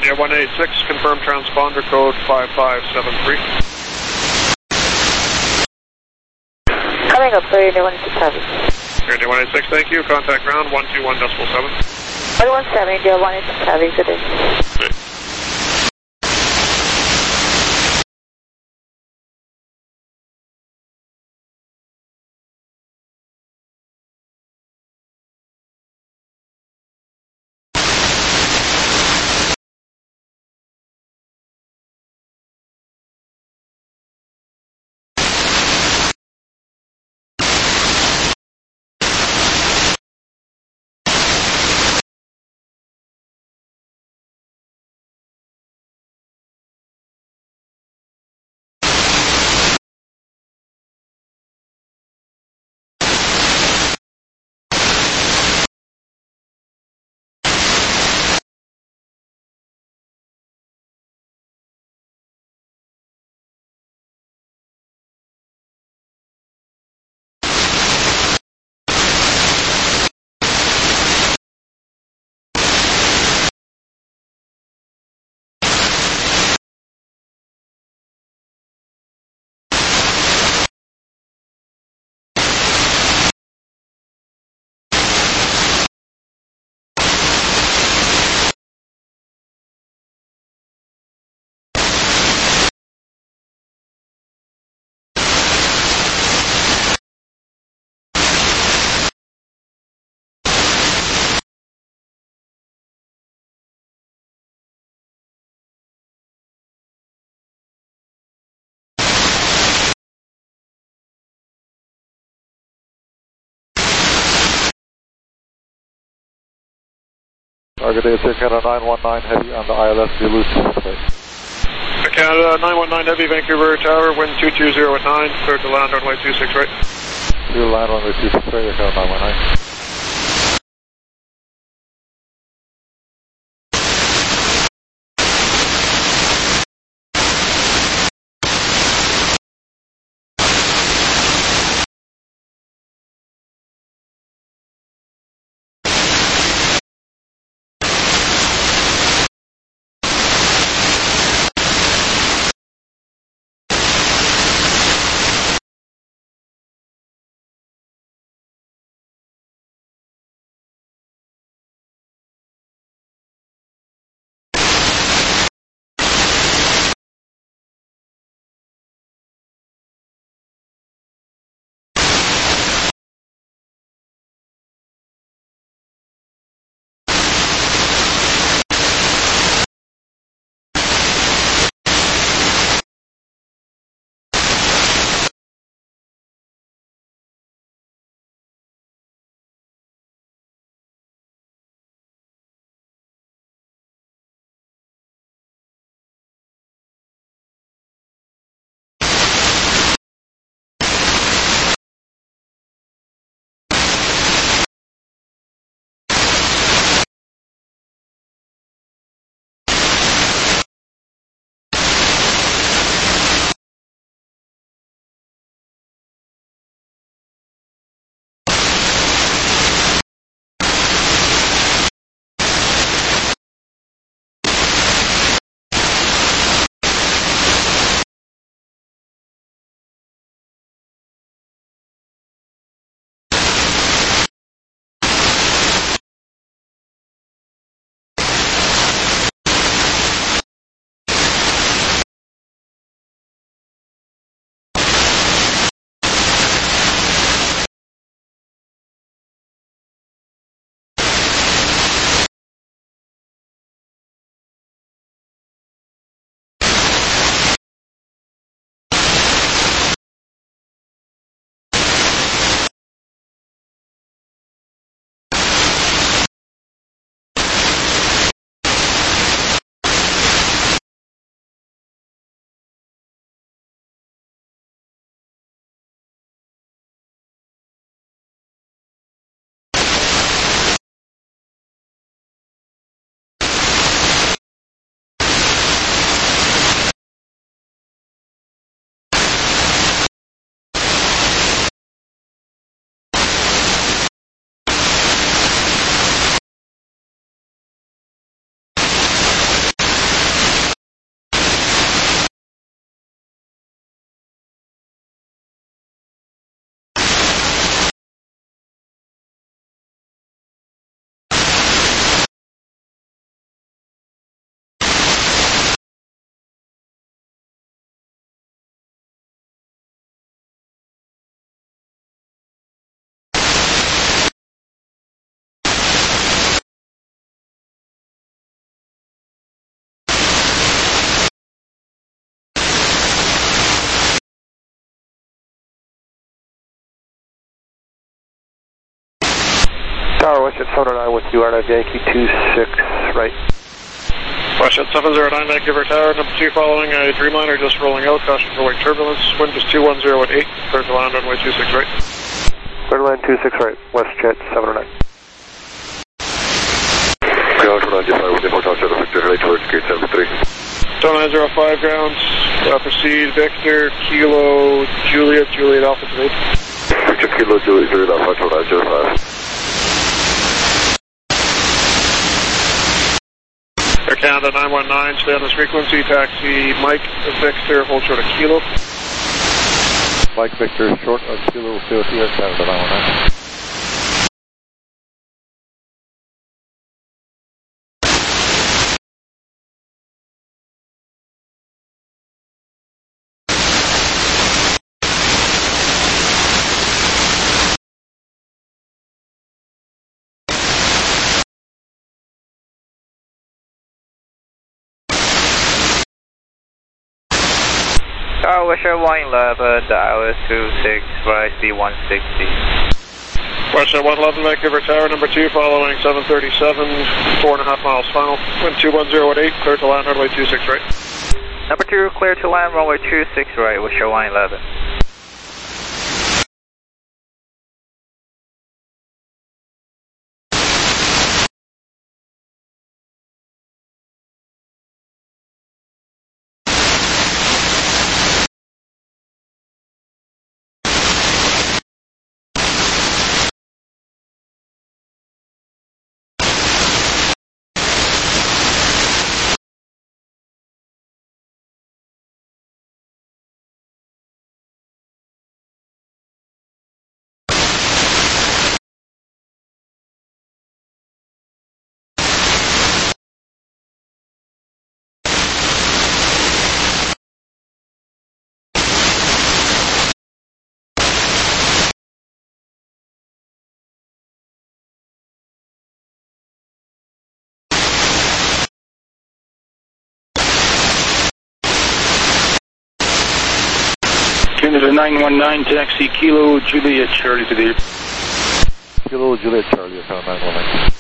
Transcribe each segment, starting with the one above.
Virginia 186, confirm transponder code 5573. Coming up, Virginia 186 Heavy. Virginia 186, thank you. Contact ground 121.7. 117, India 186 Heavy, good day. Okay. Target Air Canada 919 Heavy on the ILS Duluth. Canada 919 Heavy, Vancouver Tower, wind 220 at 9, cleared to land runway 26 right. Clear to land runway 26 right, Air Canada 919. Tower, WestJet 709 with you, RNAV Yankee 26, right. WestJet 709, Vancouver Tower, number 2 following a Dreamliner just rolling out, caution for wing turbulence, wind is 210 at 8, clear to land runway 26 right. Clear to land 26 right, WestJet 709. Ground 295 with import Alpha Victor, heading towards gate 73. 2905 grounds, proceed Victor, Kilo, Juliet, Juliet Alpha to 8. Victor Kilo, Juliet, Juliet Alpha 2905. Air Canada 919, stay on this frequency, taxi Mike Victor, hold short of Kilo. Mike Victor, short of Kilo, stay with you, Air Canada 919. Tower, WestJet 111, dial is 26, right, C160. WestJet 111, Vancouver Tower, number 2 following 737, 4.5 miles final, wind 210 at 8, clear to land runway 26 right. Number 2, clear to land runway 26 right, WestJet 111. Canada 919, taxi Kilo, Juliet, Charlie to the... Kilo, Juliet, Charlie, Canada 919.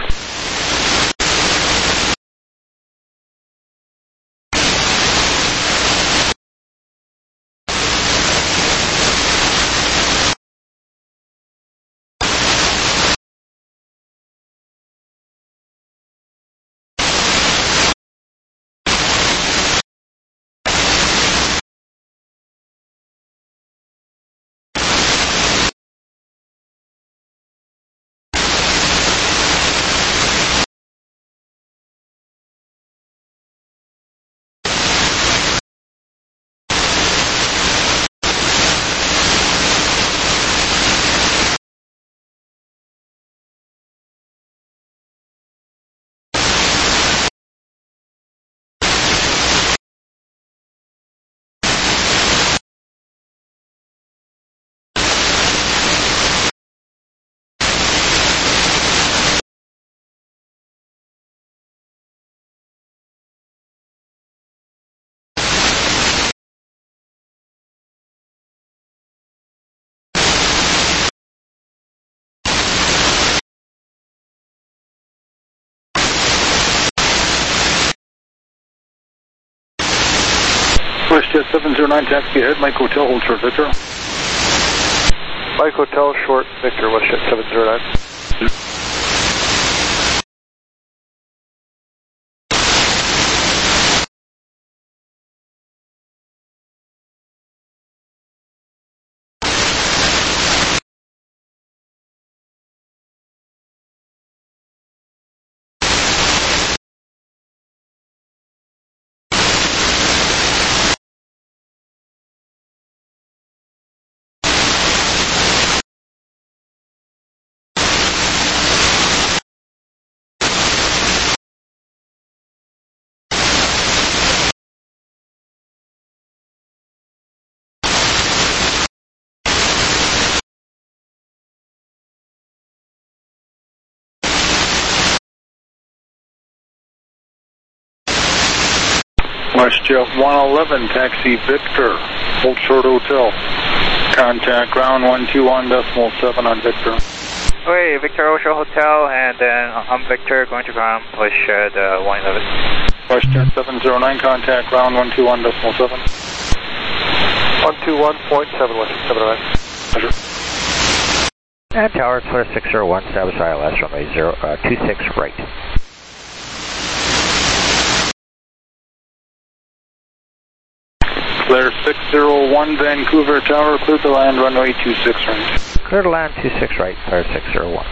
WestJet 709, taxi ahead, Mike Hotel, hold short, Victor. Mike Hotel, short, Victor, WestJet 709. WestJet 111, taxi Victor, hold short hotel. Contact ground 121.7 on Victor. Quay, Victor Ocean Hotel, and then I'm Victor, going to ground, push the 111. Question 709, contact ground 121.7. 121.7 West 79. Measure. And tower, clear 601, establish ILS, runway 26 right. Clear 601, Vancouver Tower, clear to land, runway 26 right. Clear to land 26 right, clear 601.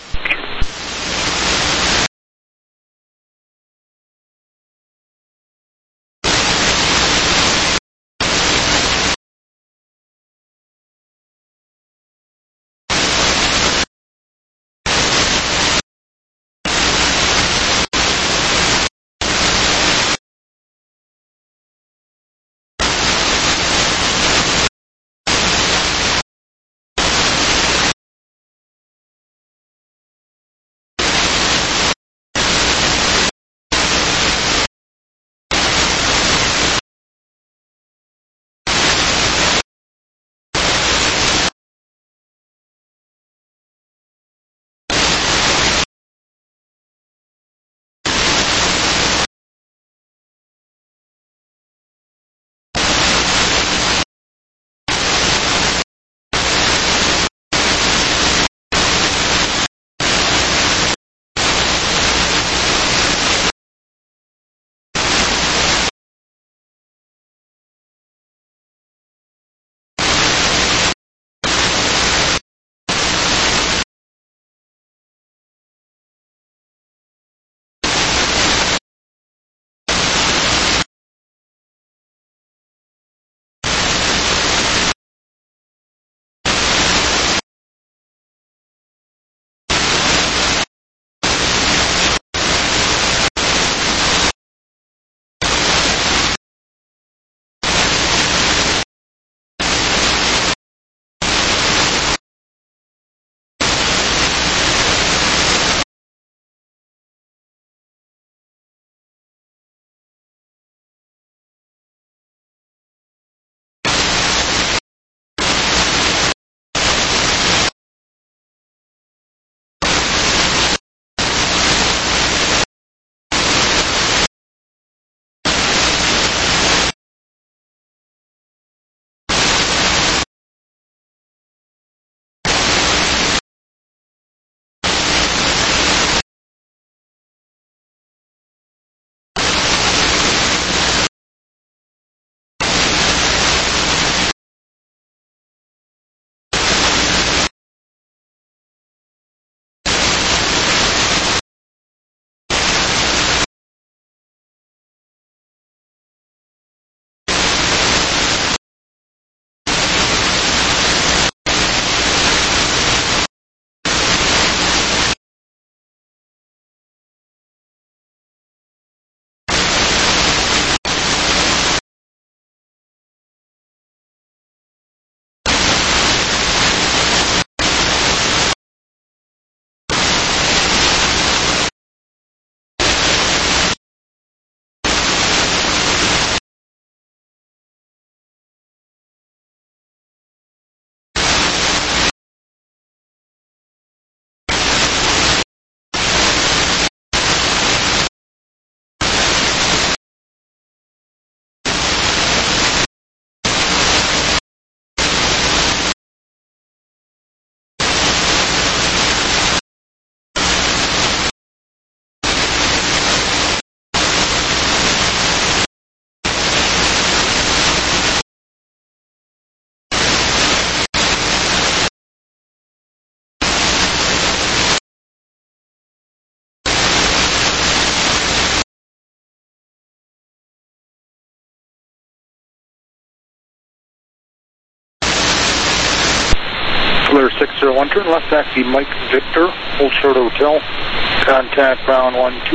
Clear 601, turn left taxi Mike Victor, Old Short Hotel, contact ground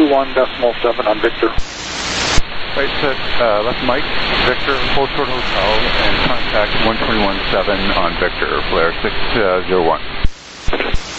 121.7 on Victor. Right set, left Mike, Victor, Old Short Hotel, and contact 121.7 on Victor, flare 601.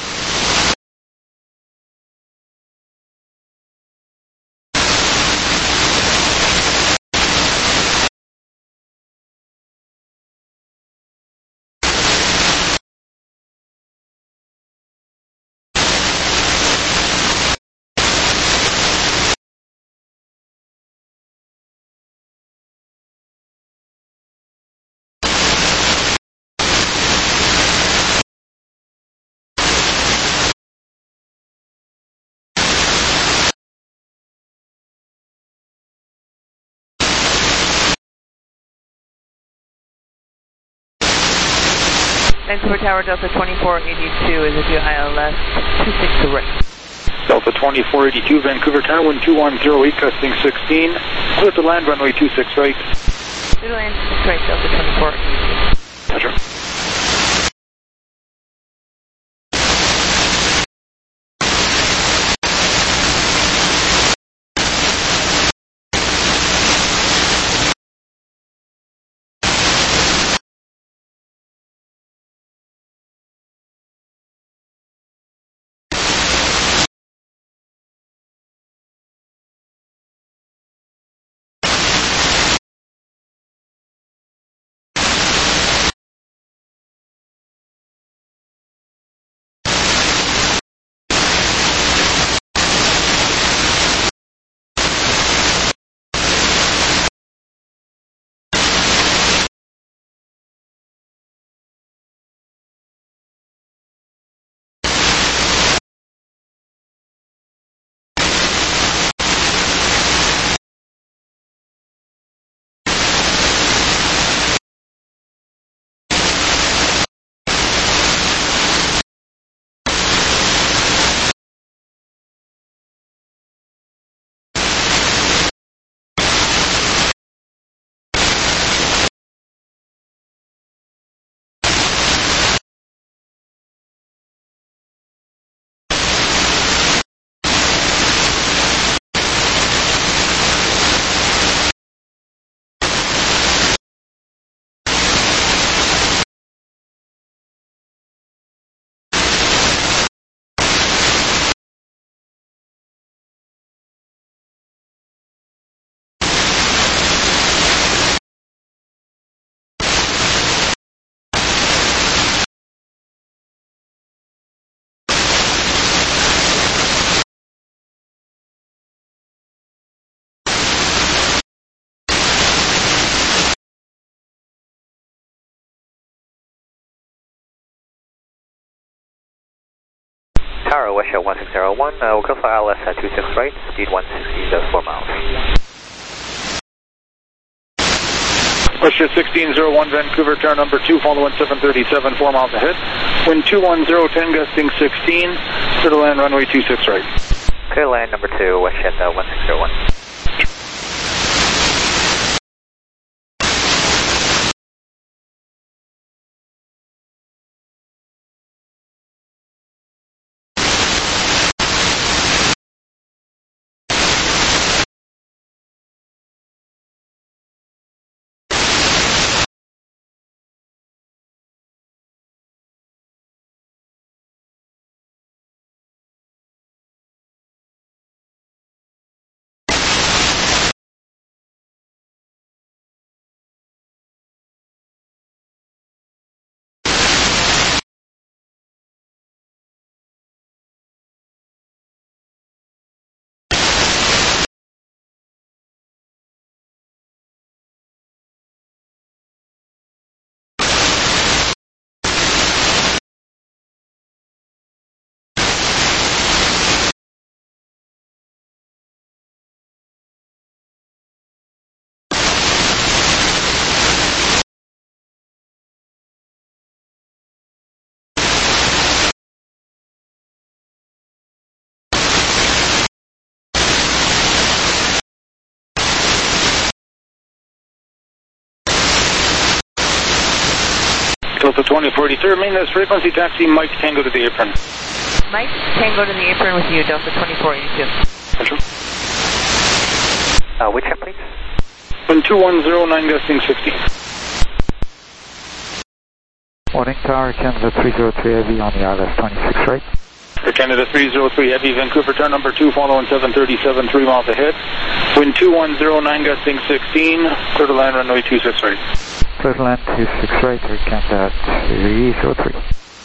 Vancouver Tower, Delta 2482 is a view ILS 26 right. Delta 2482, Vancouver Tower, wind 2108, gusting 16. Clear to land, runway 26 right. Clear to land 26 right, Delta 2482. Roger. Tower, West 1601, we'll go for ILS at 26 right, speed 160.4 miles. West 1601, Vancouver Tower number 2, follow 1737, 4 miles ahead. Wind 21010, gusting 16. Clear to land, runway 26 right. Clear land number 2, West 1601. Delta 2483, maintenance frequency, taxi Mike Tango to the apron. Mike Tango to the apron with you, Delta 2482. Roger. Which app, please? Wind 2109, gusting 16. Morning Tower, Canada 303 Heavy on the ILS 26 right. For Canada 303 Heavy, Vancouver Tower number 2, following 737, 3 miles ahead. Wind 2109, gusting 16. Clear to land, runway 26 right. Clear to land 26 right, Air Canada 303.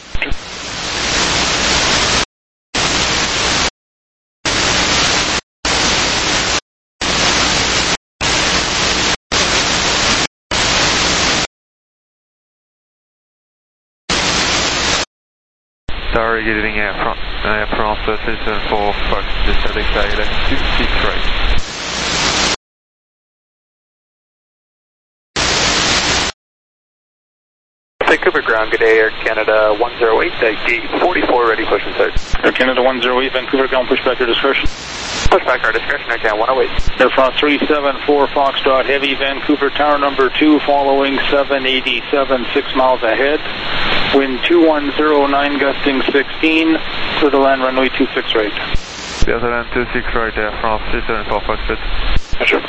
Tower getting Air France 374, Fox, Alexa 1126 right. Vancouver ground, good day, Air Canada 108, gate 44, ready, push and start. Air Canada 108, Vancouver, ground, push back your discretion. Push back our discretion, Air Canada 108. Air France 374, Foxtrot, heavy, Vancouver, tower number 2, following 787, 6 miles ahead. Wind 2109, gusting 16, clear to land runway 26 right. Clear to land 26 right, Air France 374 Foxtrot. Sure.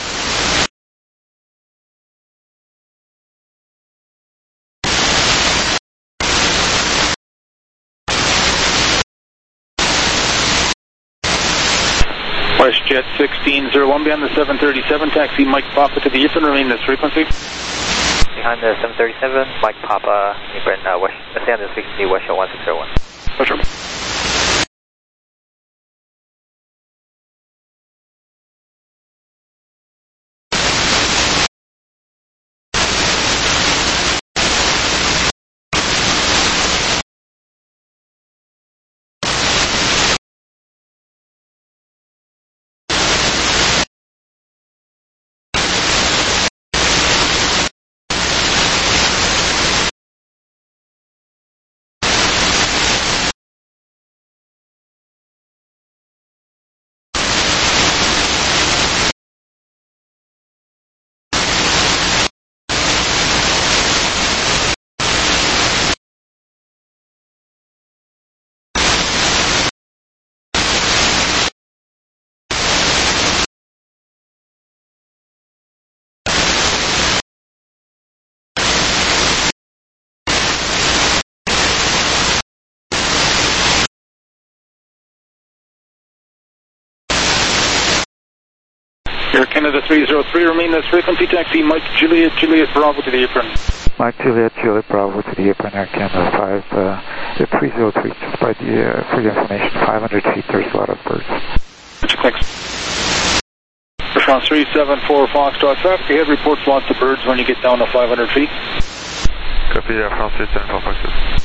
WestJet 1601 behind the 737, taxi Mike Papa to the apron, remain this frequency. Behind the 737, Mike Papa, apron, stay on the 60, WestJet 1601. Sure. Air Canada 303, remain this frequency, taxi Mike Juliet, Juliet Bravo to the apron. Mike Juliet, Juliet Bravo to the apron, Air Canada 303, just by the, for your information, 500 feet, there's a lot of birds. Thanks. Air France 374, Foxtrot, traffic ahead, reports lots of birds when you get down to 500 feet. Copy, Air France 374 Foxtrot.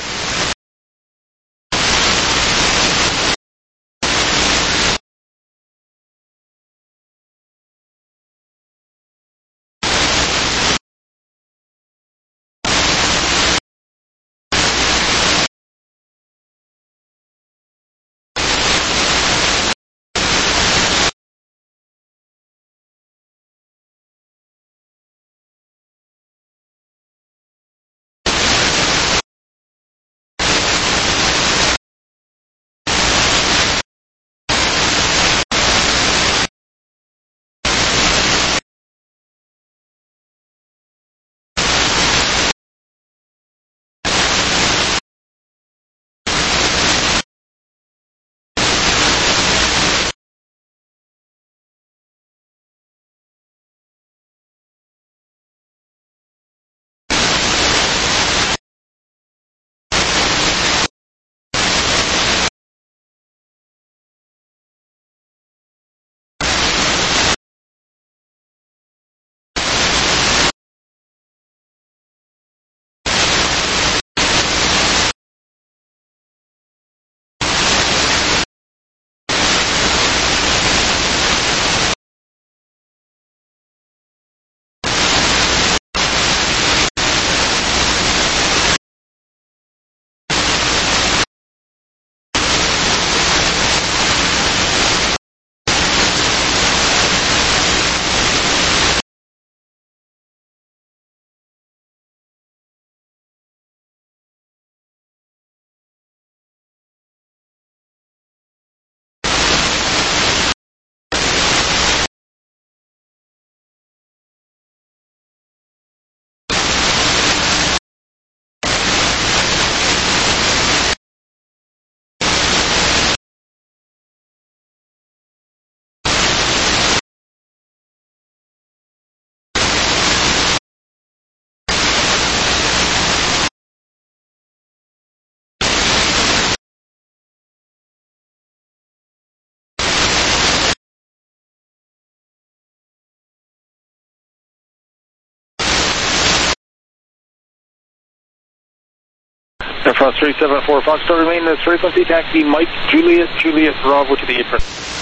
Air France 374, Foxtrot, remain this frequency, taxi Mike Juliet, Juliet Bravo to the apron.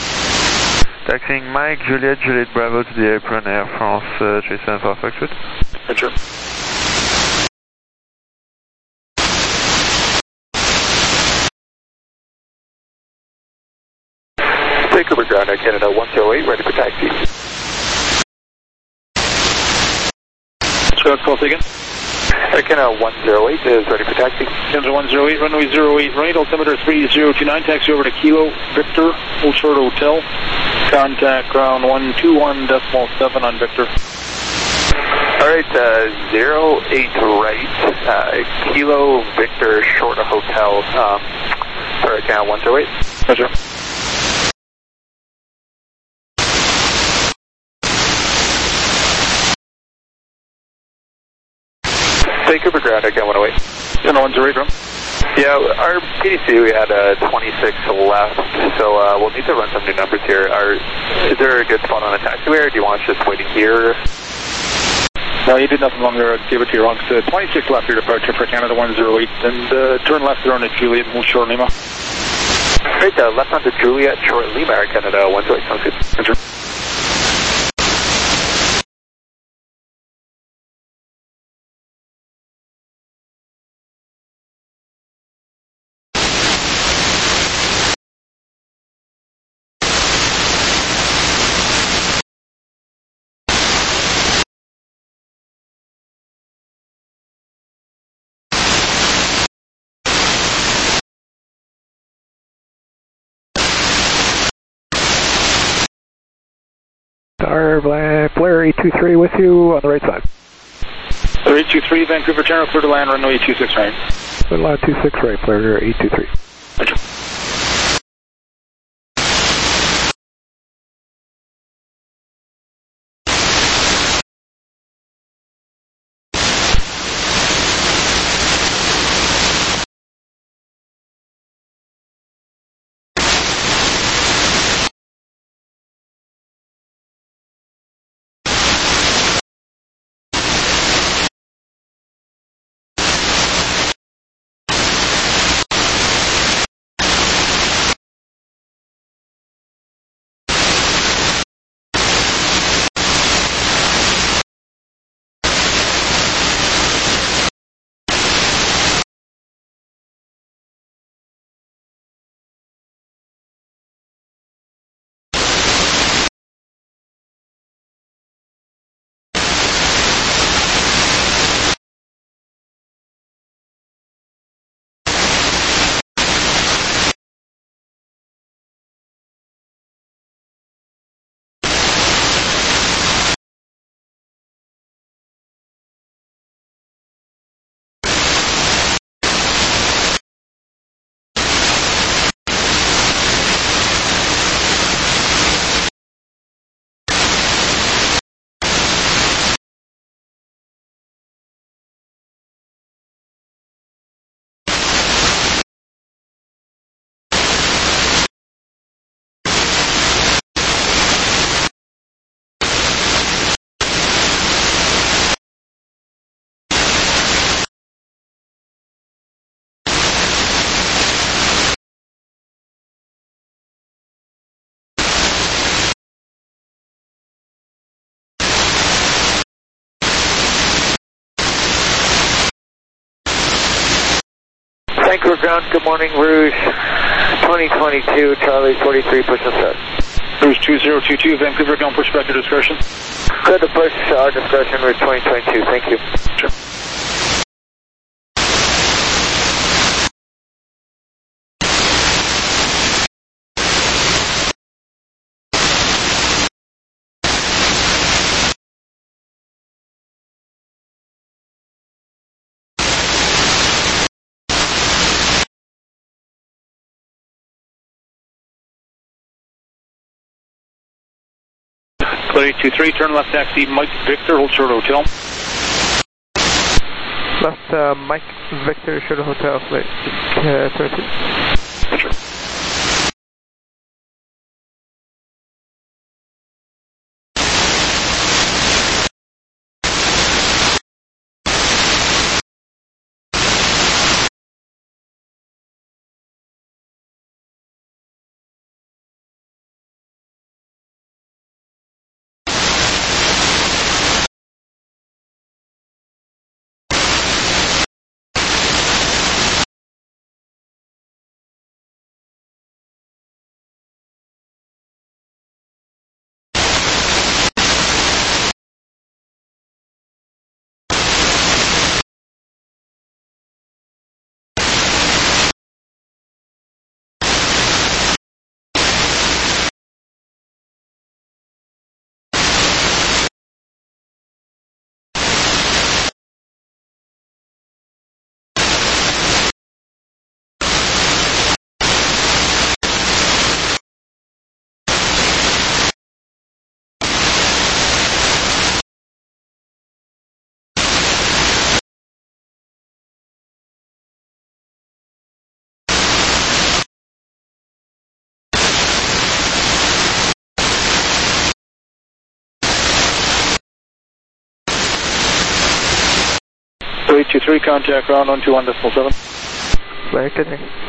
Taxiing Mike Juliet, Juliet Bravo to the apron, Air France 374 Foxtrot. Sure. Vancouver ground, Air Canada 108, ready for taxi. Scott, call again. Air Canada 108 is ready for taxi. Canada 108, runway 08 right, altimeter 3029, taxi over to Kilo Victor, Old Short Hotel. Contact ground 121.7 on Victor. Alright, 08 right, Kilo Victor Short Hotel, for Air Canada 108. Roger. Vancouver ground, Air Canada 108. Canada 108, bro. Yeah, our PDC, we had 26 left, so we'll need to run some new numbers here. Is there a good spot on the taxiway, or do you want us just waiting here? No, you did nothing wrong there. I'd give it to you wrong. 26 left your departure for Canada 108, and turn left there on the Juliet, Short Lima. Right, left onto Juliet, Short Lima, Air Canada 108, sounds good. Roger. Star Blair 823 with you on the right side. 823 Vancouver Terminal, clear to land, runway 26 right. Clear to land 26 right, Blair 823. Roger. Vancouver ground, good morning, Rouge 2022, Charlie 43, push and start. Rouge 2022, Vancouver ground, push back to discretion. Good to push our discretion, Rouge 2022, thank you. Sure. Clear 823, turn left taxi, Mike Victor, Old Short Hotel. Left Mike Victor, Short Hotel, flight 32. Sure. 23, contact ground 121.7. Very good.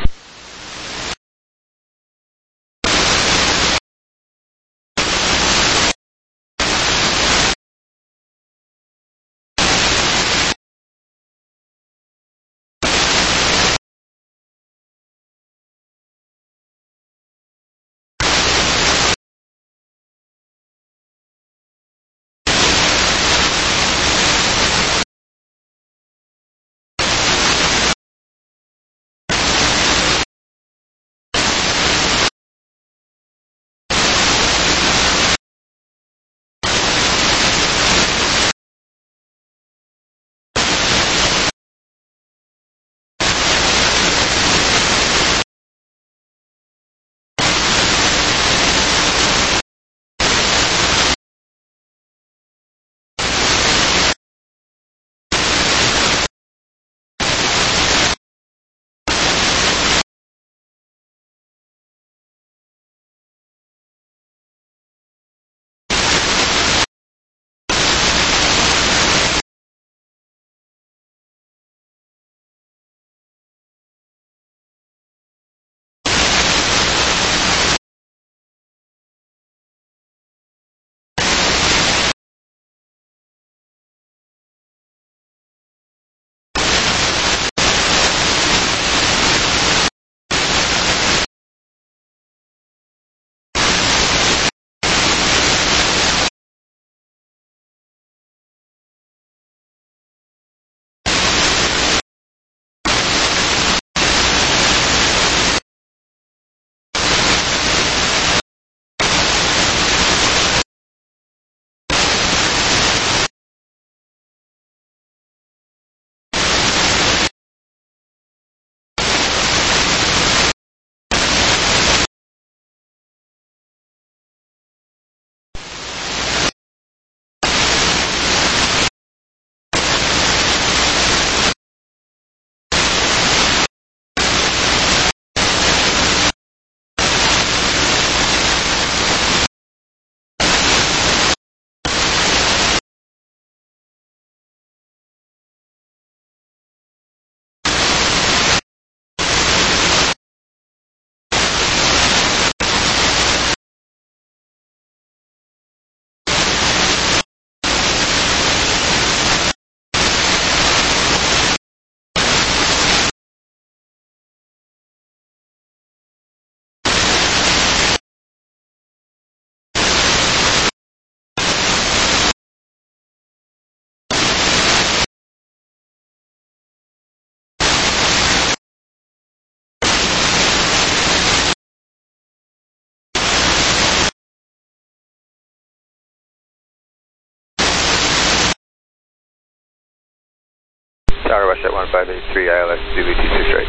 Tower WestJet 1583, ILS Zulu 26 right.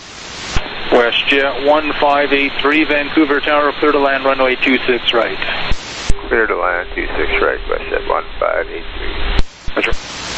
WestJet 1583, Vancouver Tower, clear to land runway 26 right. Clear to land 26 right, WestJet 1583. Roger.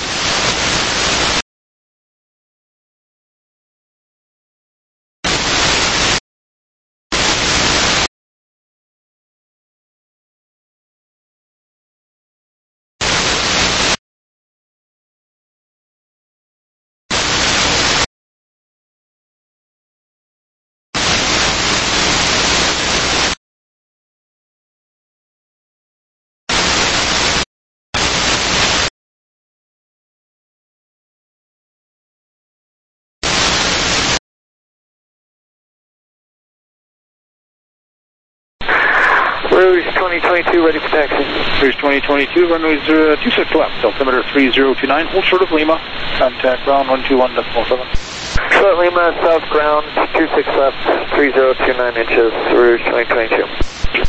Rouge 2022, ready for taxi. Rouge 2022, runway 26 left, altimeter 3029, hold short of Lima, contact ground 121.7. Short Lima, south ground, 26 left, 3029 inches, Rouge 2022.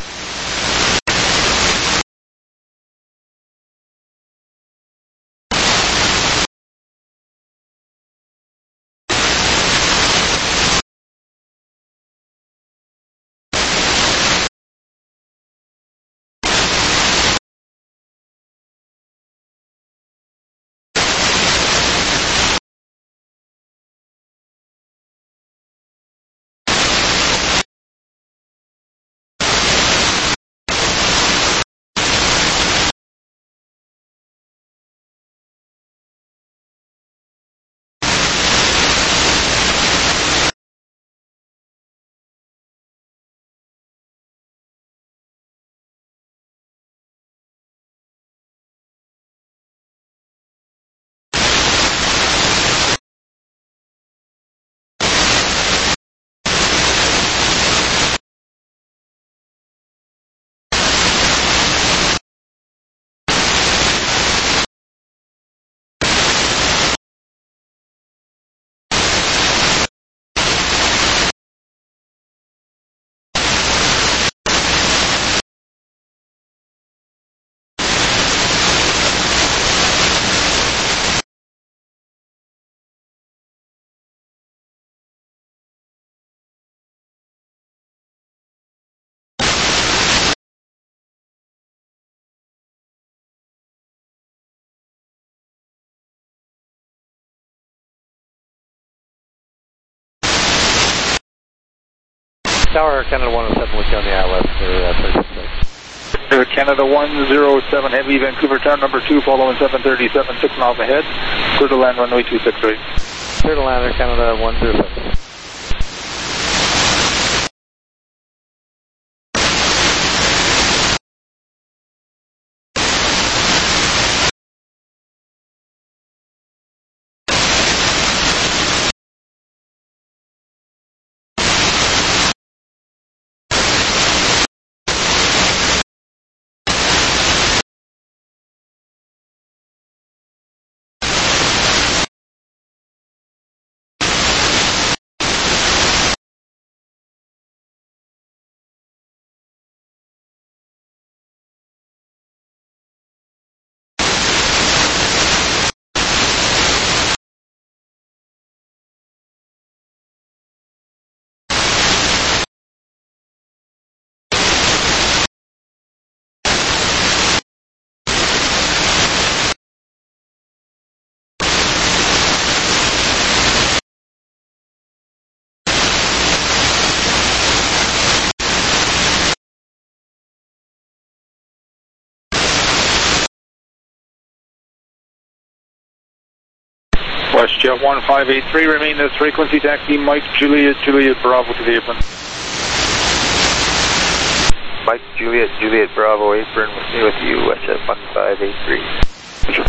Tower Air Canada 107 with you on the ILS for 36 right. Air Canada 107 Heavy, Vancouver Tower number 2, following 737, 6 miles ahead. Clear to land runway 26 right. Clear to land Air Canada 107. WestJet 1583, remain this frequency, taxi Mike Juliet Bravo to the apron. Mike Juliet Bravo apron with you, WestJet 1583.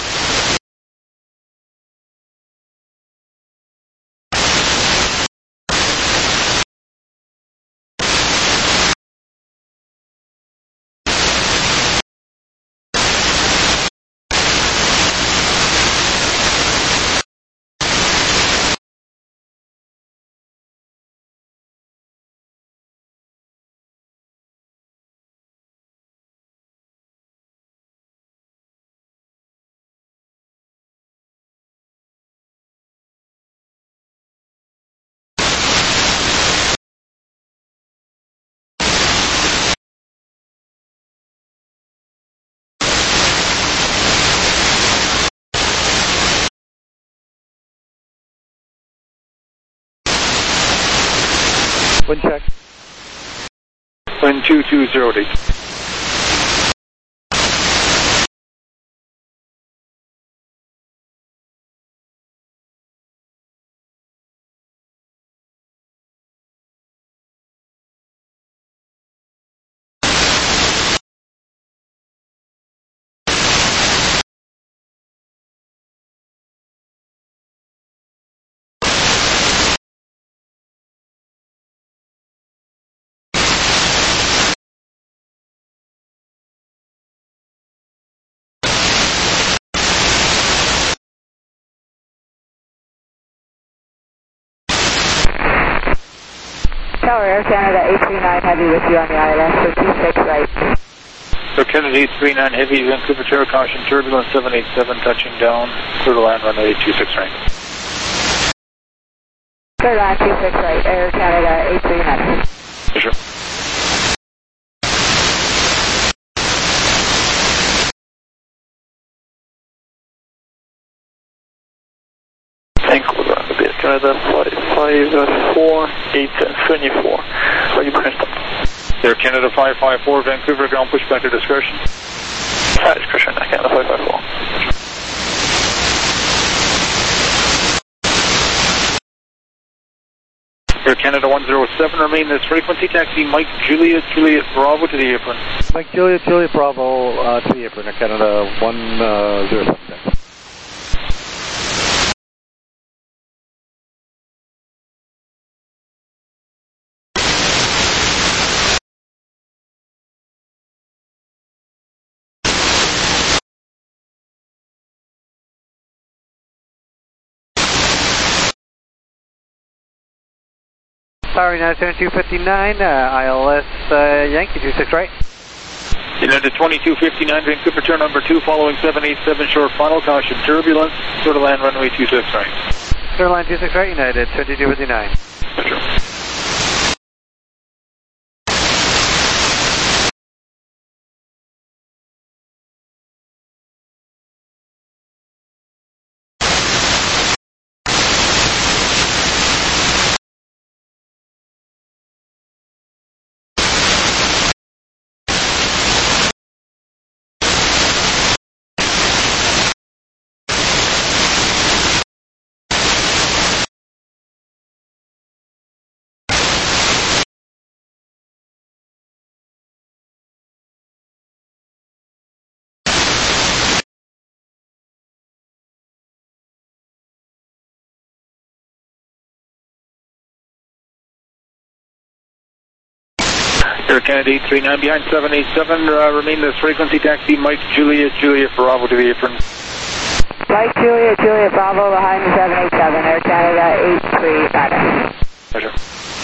Wind check. Wind 220. Tower Air Canada 839 Heavy with you on the ILS for 26 right. Air Canada 839 Heavy, Vancouver Tower, caution turbulence 787, touching down, clear to land runway 26 right. Clear land 26 right, Air Canada 839. Sure. Canada 54874. Are you pressed up? Air Canada 554, Vancouver ground pushback to discretion. Discretion, Canada 554. Air Canada 107, remain this frequency, taxi Mike Juliet Bravo to the apron. Mike Juliet Bravo to the apron, Air Canada 107. Sorry, now 259, ILS Yankee 26 right. United 2259, Vancouver Tower number 2, following 787 short final, caution turbulence, clear to land runway 26 right. Clear line 26 right, United 2259. Sure. Air Canada 839 behind 787, remain this frequency, taxi Mike Juliet, Juliet Bravo to the apron. Mike Juliet, Juliet Bravo behind the 787, Air Canada 839. Pleasure.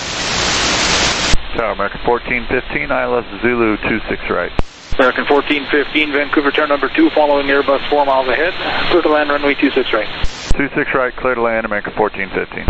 Tower American 1415, ILS Zulu 26 right. American 1415, Vancouver Tower number 2, following Airbus 4 miles ahead. Clear to land runway 26 right. 26 right, clear to land, American 1415.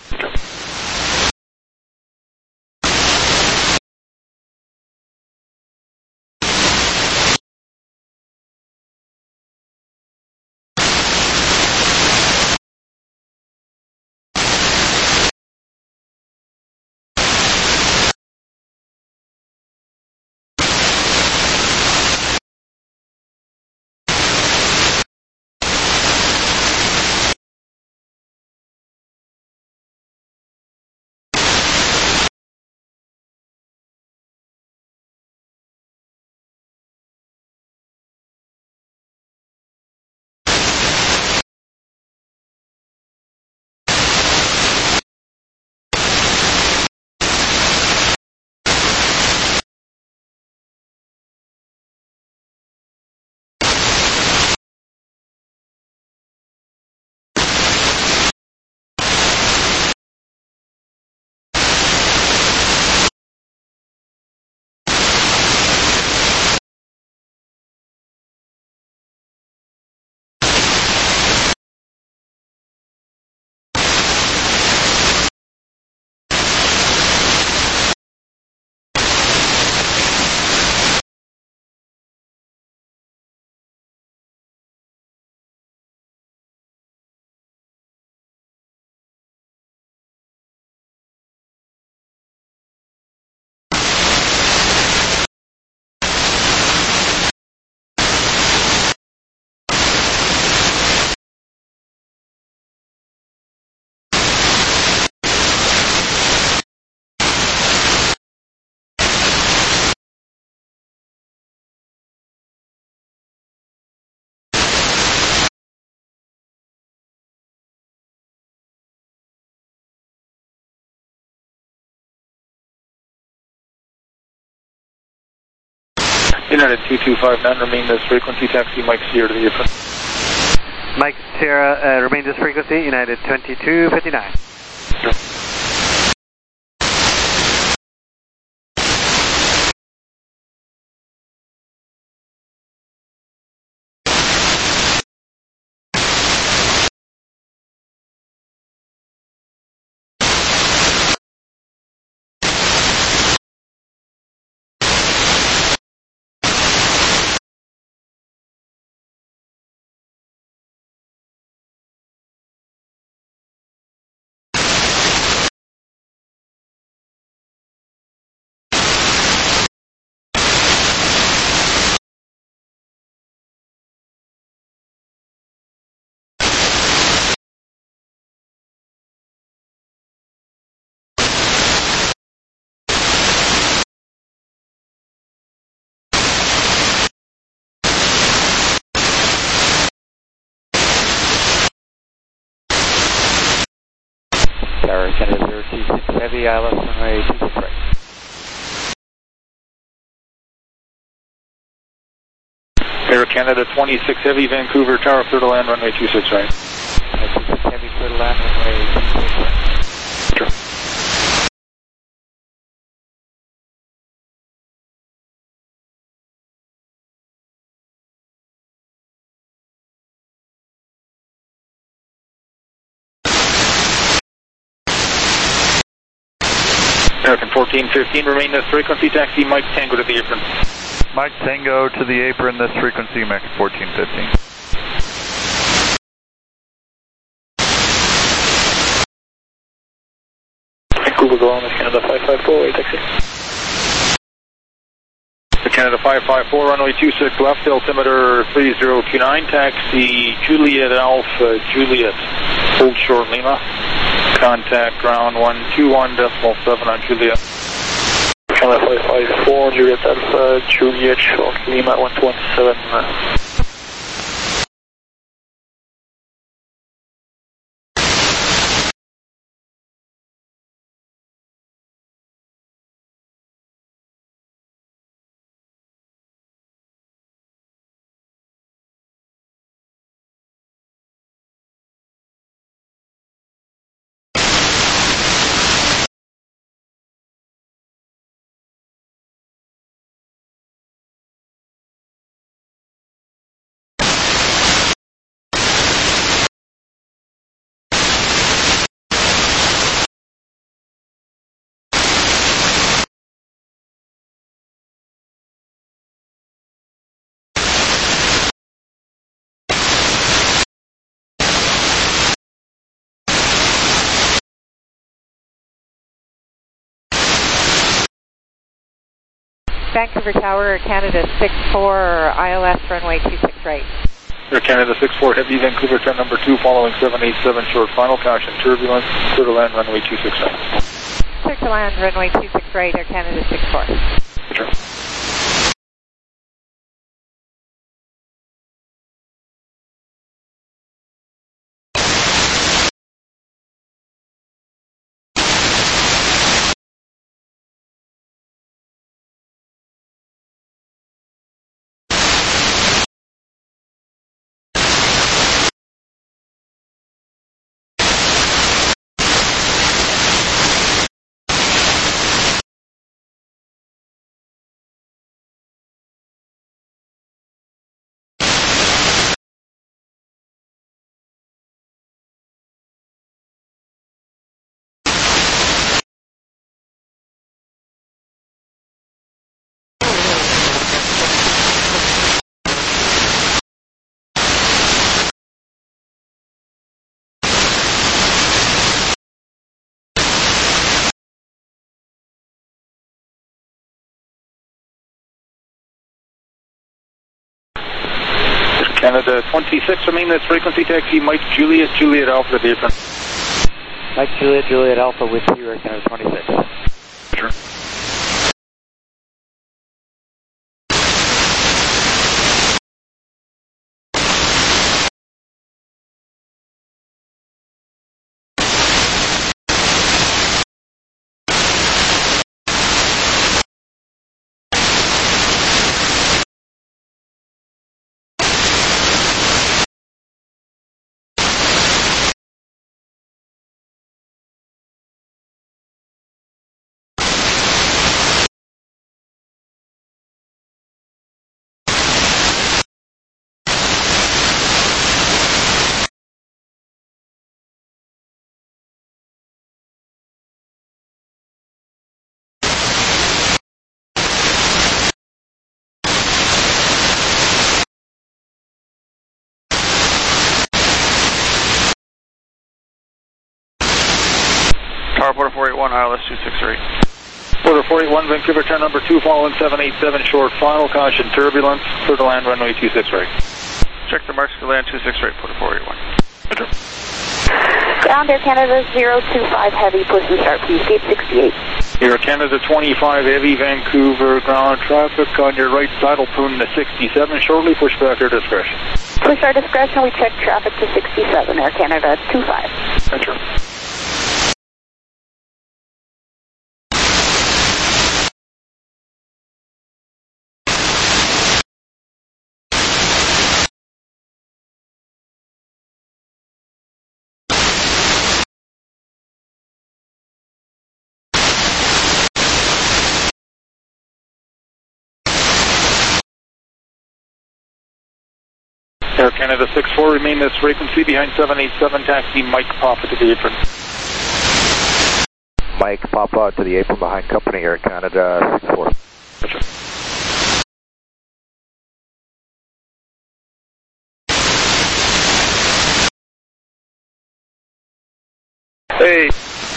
United 2259, remain this frequency, taxi Mike Sierra to the apron. Mike Sierra, remain this frequency, United 2259. Tower Canada 026 Heavy, ILS runway 26 right. Air Canada 26 Heavy, Vancouver Tower, clear to land runway 26 right. 26 Heavy, clear to land runway 26 right. Sure. American 1415, remain this frequency, taxi Mike Tango to the apron. Mike Tango to the apron, this frequency, American 1415. Vancouver, go on with Canada 554, taxi. Canada 554, runway 26 left, altimeter 3029, taxi Juliet Alpha Juliet, hold short Lima, contact ground 121.7 on Juliet. Canada 554, Juliet Alpha Juliet, short Lima 117. Vancouver Tower, Air Canada 64, ILS runway 26 right. Air Canada 64 Heavy, Vancouver turn number 2 following 787 short, final caution, turbulence, clear to land runway 26 right. Clear to land runway 26 right, Air Canada 64. Sure. Canada 26, remain this frequency, taxi Mike Juliet, Juliet Alpha to the apron. Mike Juliet, Juliet Alpha with you, Air Canada 26. Sure. Tower Porter 481, ILS 263. Porter 481, Vancouver turn number 2 following 787 short, final caution, turbulence, clear to land runway 26 right. Check the marks to land 26 right, Porter 481. Enter. Ground Air Canada 025 Heavy, push and start, please, gate 68. Air Canada 25 Heavy, Vancouver ground traffic on your right side will tune to 67 shortly, push back your discretion. Push our discretion, we check traffic to 67, Air Canada 25. Enter. Air Canada 64, remain this frequency behind 787, taxi Mike Papa to the apron. Mike Papa to the apron behind company Air Canada 64. Gotcha. Hey.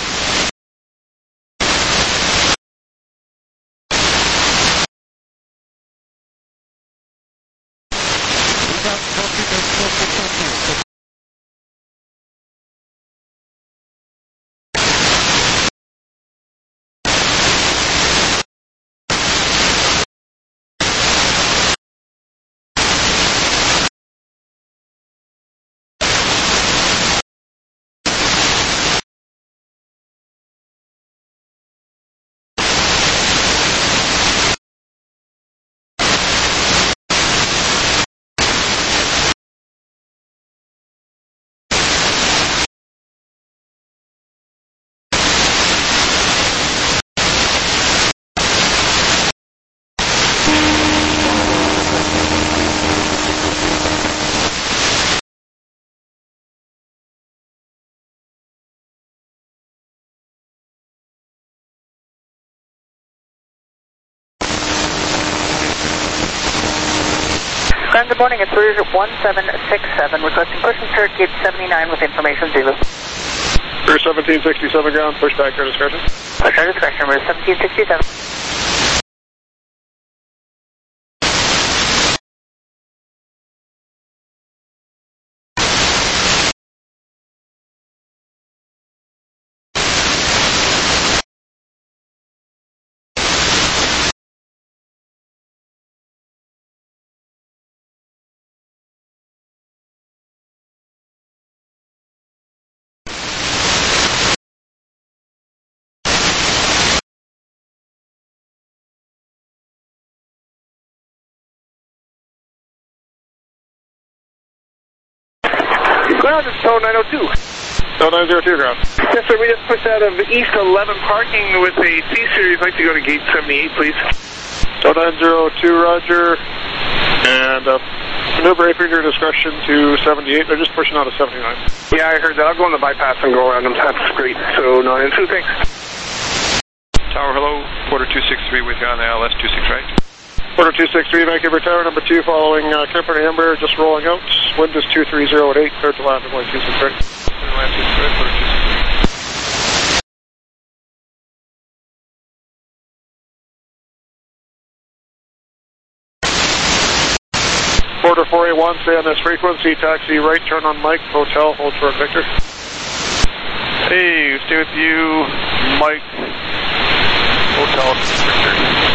Good morning, it's Rouge 1767, requesting push and start gate 79 with information Zulu. Rouge 1767 ground, push back your discretion. Push our discretion, Rouge 1767. Ground is tow 902. Tow 902 ground. Yes, sir, we just pushed out of East 11 parking with a C-Series. I'd like to go to gate 78, please. Tow 902, roger. And maneuver at your discretion to 78. They're just pushing out of 79. Yeah, I heard that. I'll go on the bypass and go around them. That's great. So 902, thanks. Tower, hello. Quarter 263 with you on the ILS 26 right. Quarter 263, Vancouver Tower, number 2, following Company Amber, just rolling out. Wind is 230 at 8, clear to land runway 26 right. Land 26 right, quarter 263. Quarter 481, stay on this frequency, taxi right, turn on Mike, hotel, hold short Victor. Hey, stay with you, Mike, hotel, Victor.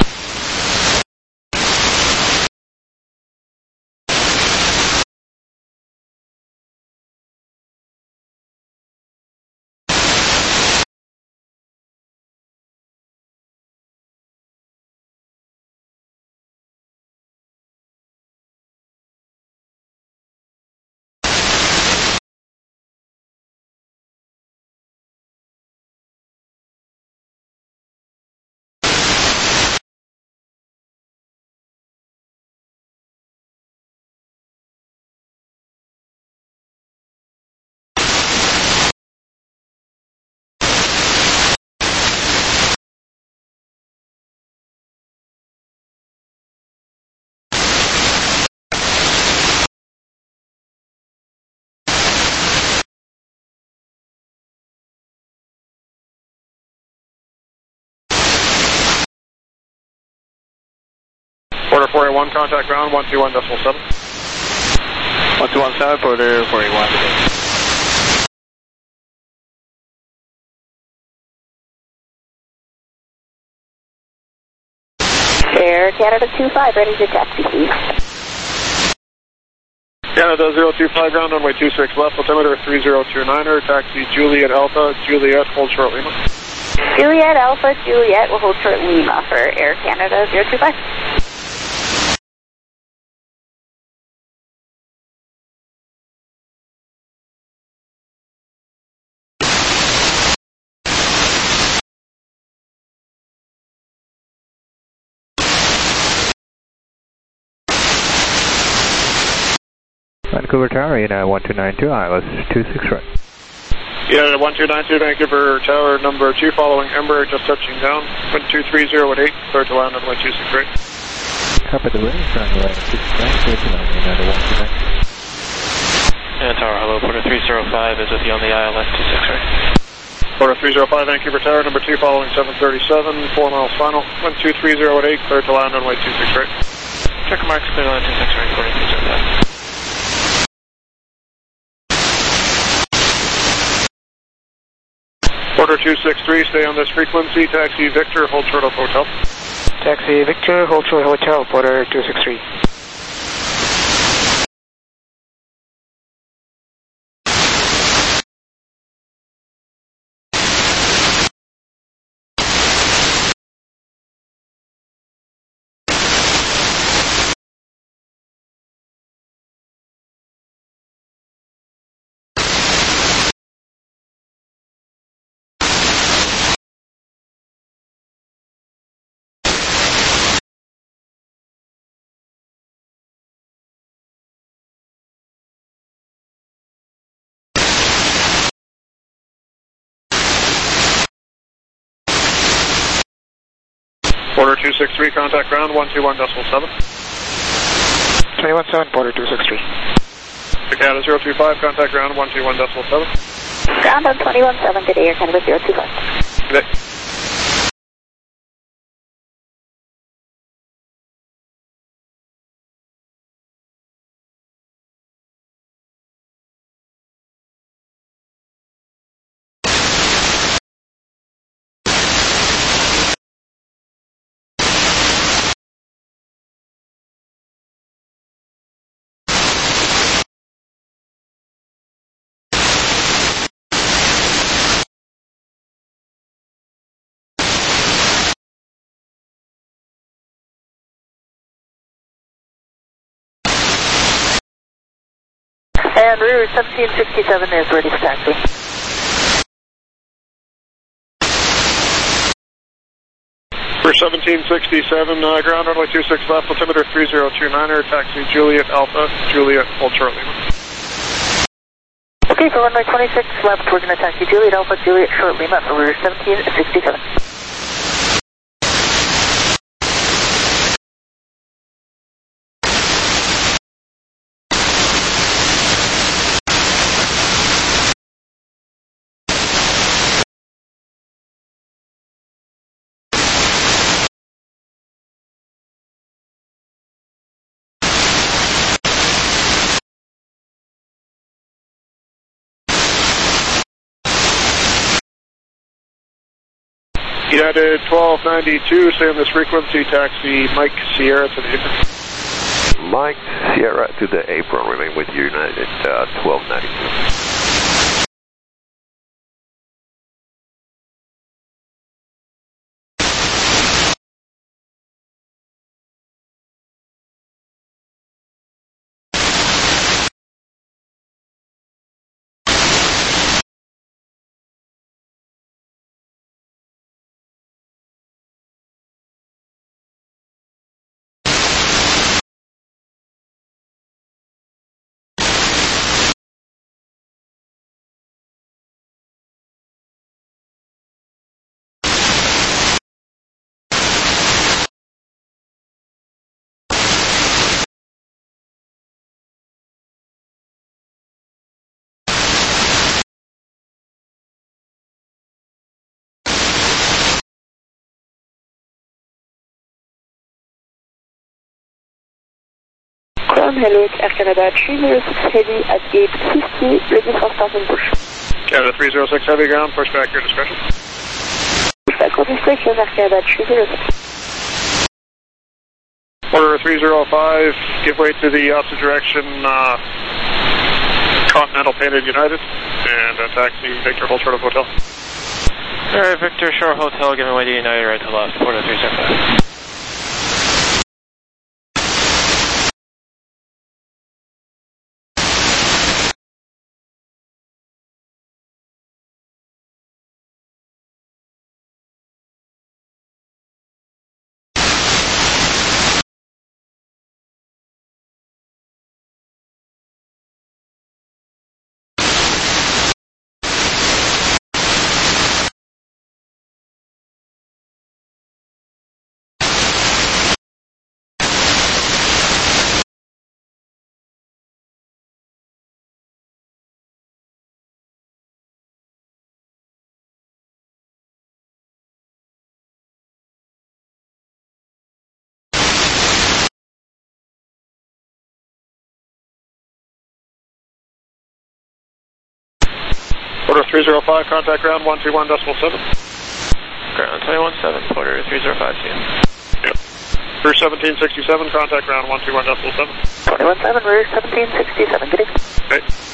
Quarter 481, contact ground, 121.7. 1217, quarter 481. Air Canada 25, ready to taxi, please. Canada 025, ground runway 26 left, altimeter 3029er, taxi Juliet Alpha, Juliet, hold short Lima. Juliet Alpha, Juliet, will hold short Lima for Air Canada 025. Vancouver Tower, United 1292, ILS 26 right. United 1292, Vancouver Tower, number 2, following Ember, just touching down. Wind 230 at 8, clear to land runway 26 right. Copy the range, runway 69, clear to land, United 129. And Tower, hello, quarter 305 is with you on the ILS 26 right. Quarter 305, Vancouver Tower, number 2, following 737, 4 miles final. Wind 230 at 8, clear to land runway 26 right. Check marks, clear to land 26 right, quarter 305. Quarter 263, stay on this frequency, taxi Victor, hold short of hotel. Taxi Victor, hold short hotel, quarter 263. Quarter 263, contact ground, 121.7. 217, quarter 263. Canada 025, contact ground, 121.7. Ground on 217, good day, Air Canada 025. Good day. And Route 1767 is ready for taxi. For 1767, ground runway 26 left, altimeter 3029er, taxi Juliet Alpha, Juliet Hold Short Lima. Okay, for runway 26 left, we're going to taxi Juliet Alpha, Juliet Short Lima for Route 1767. United 1292, stay on this frequency, taxi Mike Sierra to the apron. Mike Sierra to the apron, remain with United 1292. Crown hello, Air Canada 306 Heavy at gate 50, ready for start and push. Canada 306 Heavy, ground, push back your discretion. Push back your discretion, Air Canada 306. Order 305, give way to the opposite direction, Continental Painted United, and taxi Victor Hold Short of Hotel. Alright, Victor Shore Hotel, giving way to United right to left, order 305. Order 305, contact ground 121.7. Ground 217, order 305 CM. Yep. Route 1767, contact ground 121.7. 217, Route 1767, getting. Okay.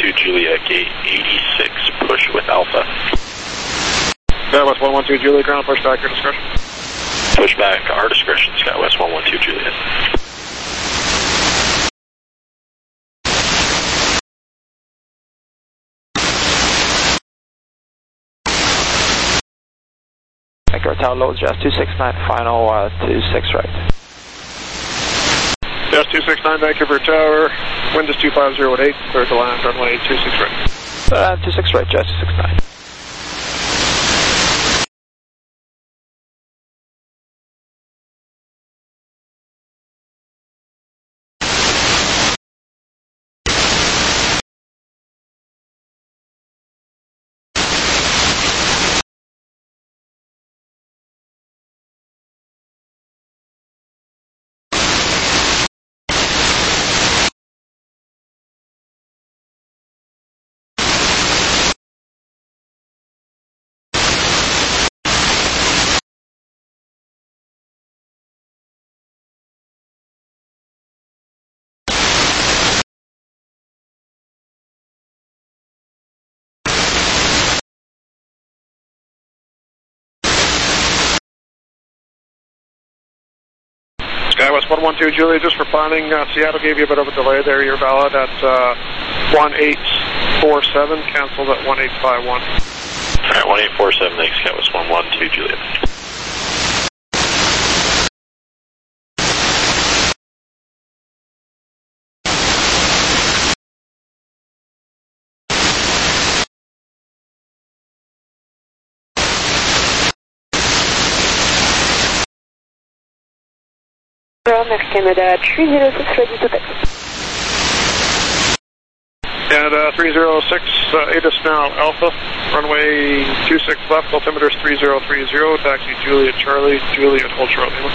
Juliet, gate 86, push with Alpha. Skywest 112 Juliet, ground push back, your discretion. Push back, our discretion, Skywest 112 Juliet. Vancouver Tower, low Jazz 269, final 26 right. Jazz 269, Vancouver Tower, wind is 250 at 8, clear to land, runway 26 right. 26 right, Jazz 269. Skywest 112 Juliet, just for planning, Seattle gave you a bit of a delay there. You're valid at 1847, canceled at 1851. Alright, 1847, thanks, Skywest 112 Juliet. Air Canada 306, ready to taxi. Canada 306, ATIS now Alpha, runway 26 left, altimeter is 3030, taxi Juliet Charlie, Juliet hold short Lima.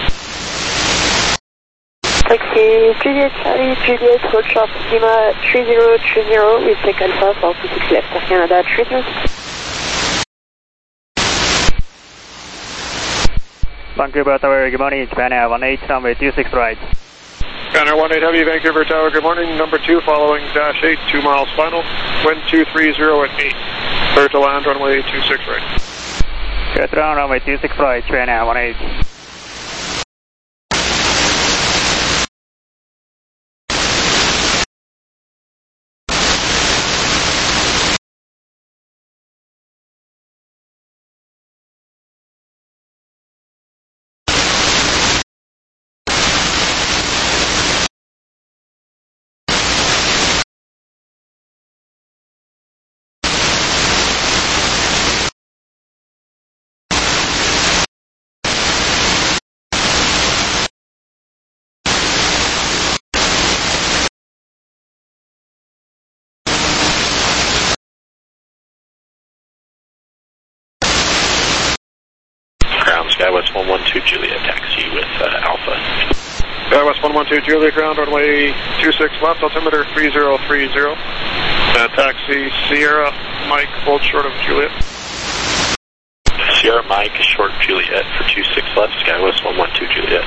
Taxi Juliet Charlie, Juliet hold short Lima 3030, we take Alpha for 26 left, Air Canada 306. Vancouver Tower, good morning, Japan Air 18, runway 26 right. Japan Air 18 Heavy, Vancouver Tower, good morning, number 2 following dash 8, 2 miles final, wind 230 at 8, clear to land, runway 26 right. Clear to land, runway 26 right, Japan Air 18. Skywest 112 Juliet, taxi with Alpha. Skywest 112 Juliet, ground runway 26 left, altimeter 3030, taxi Sierra Mike, hold short of Juliet. Sierra Mike, short Juliet for 26 left, Skywest 112 Juliet.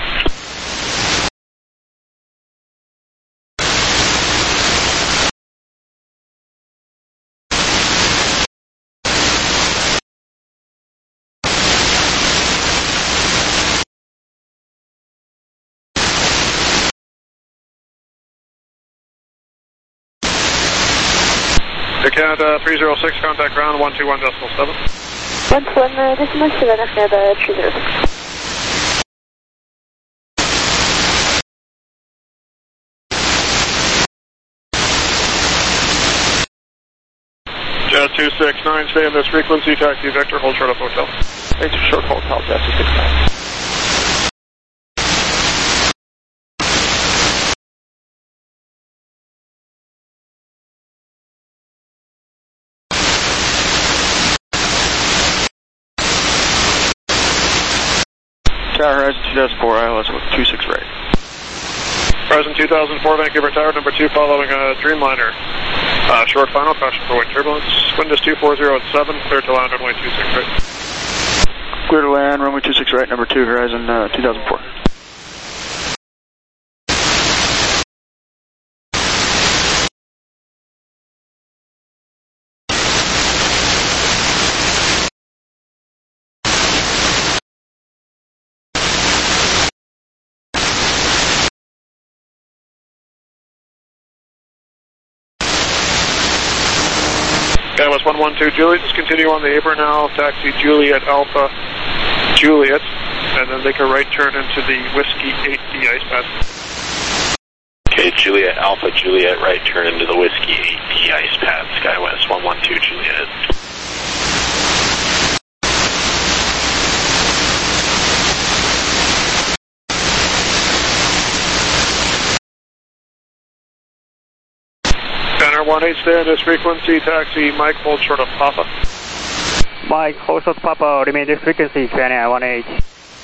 Air Canada 306, contact ground 121.7. 121.7, Air Canada 306. Jazz 269, stay in this frequency, taxi Vector, hold short of hotel. Thanks for short hotel, Jazz 269. Tower Horizon 2004, ILS with 26 right. Horizon 2004, Vancouver Tower, number 2 following Dreamliner. Short final, caution for wind turbulence. Wind is 240 at 7, clear to land runway 26 right. Clear to land, runway 26 right, number 2, Horizon 2004. Skywest 112 Juliet, just continue on the apron now, taxi Juliet Alpha Juliet, and then make a right turn into the Whiskey 8D ice pad. Okay, Juliet Alpha Juliet, right turn into the Whiskey 8D ice pad, Skywest 112 Juliet. Banner 18, stay on this frequency, taxi Mike, hold short of Papa. Mike, hold short of Papa, remain this frequency, Banner 18.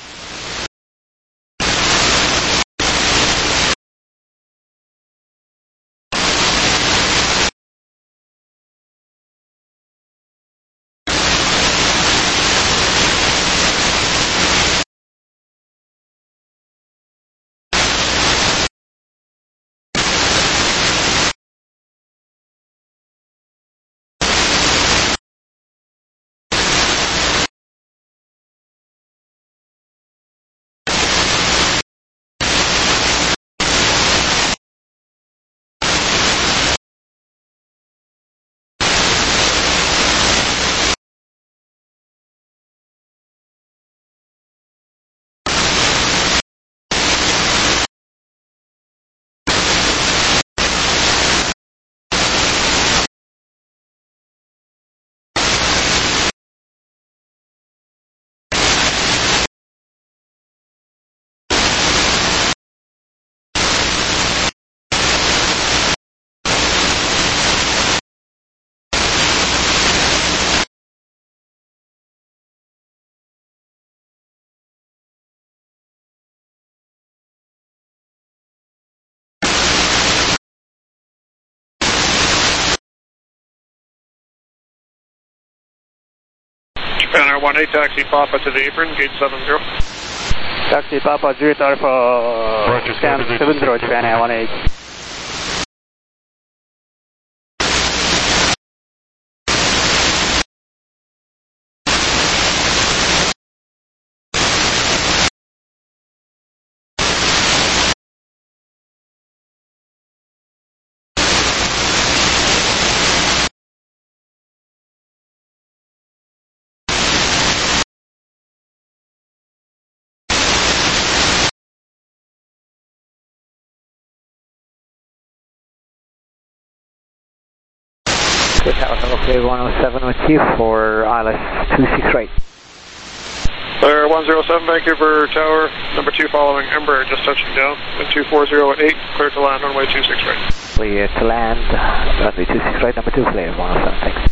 Banner 18, taxi Papa to the apron, gate 70. Taxi Papa, Juliet Alpha, scan 70, Banner 18. Tower Clear 107 with you for ILS 26 right. Clear 107, Vancouver Tower, number 2 following Embraer, just touching down, wind 240 at 8, clear to land, runway 26 right. Clear to land, runway 26 right, number 2 clear, 107, thanks.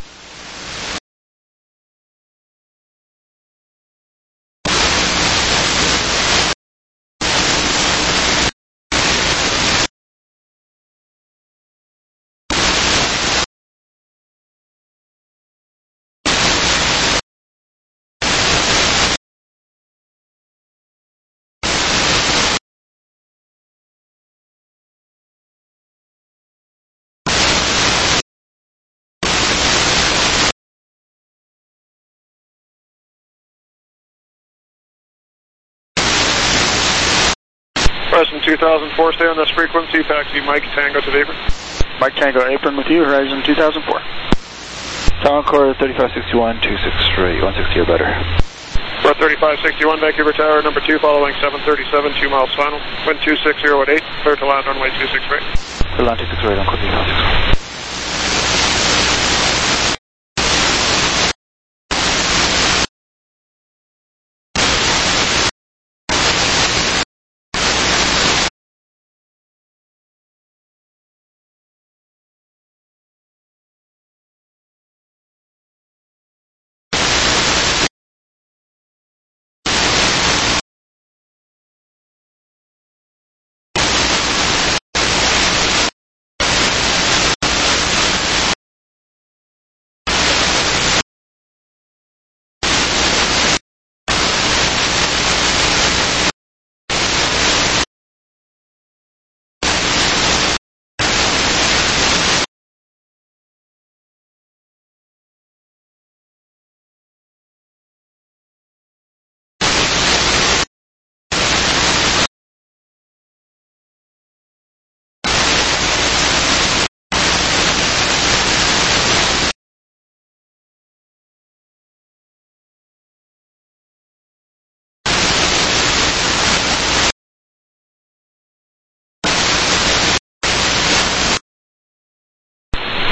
Horizon 2004, stay on this frequency, taxi Mike Tango to the apron. Mike Tango, apron with you, Horizon 2004. Tower Core 3561, 263, 160 or better. 3561, Vancouver Tower, number 2 following 737, 2 miles final, wind 260 at 8, clear to land, runway 26 right. Clear land 26 right, on code 6.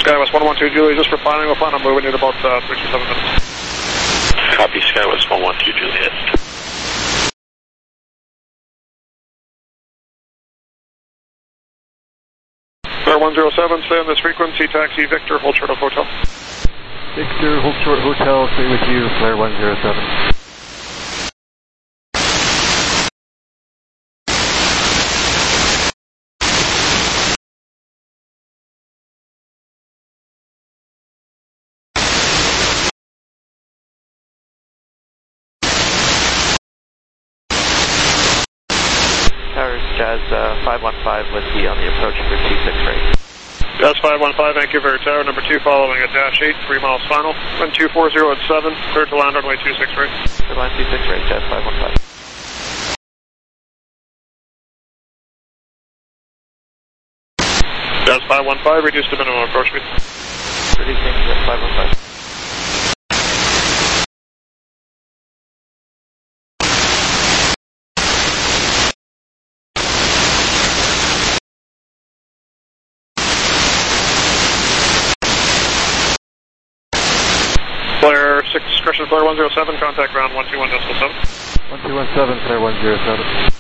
Skywest 112 Juliet, just replying. We'll plan on moving in about 6 or 7 minutes. Copy, Skywest 112 Juliet. Flare 107, stay on this frequency, taxi Victor, hold short of hotel. Victor, hold short hotel, stay with you, Flare 107. Towers, Jazz 515 Whiskey on the approach for 26 rate. Jazz 515, Vancouver Tower, number 2 following at dash 8, 3 miles final. Wind 240 at 7, clear to land runway 26 rate. Clear line 26 rate, Jazz 515. Jazz 515, reduce to minimum approach speed. Reducing Jazz 515. Flare 6, Crescent Flare 107, contact ground 121.7. 1217, Flare 107.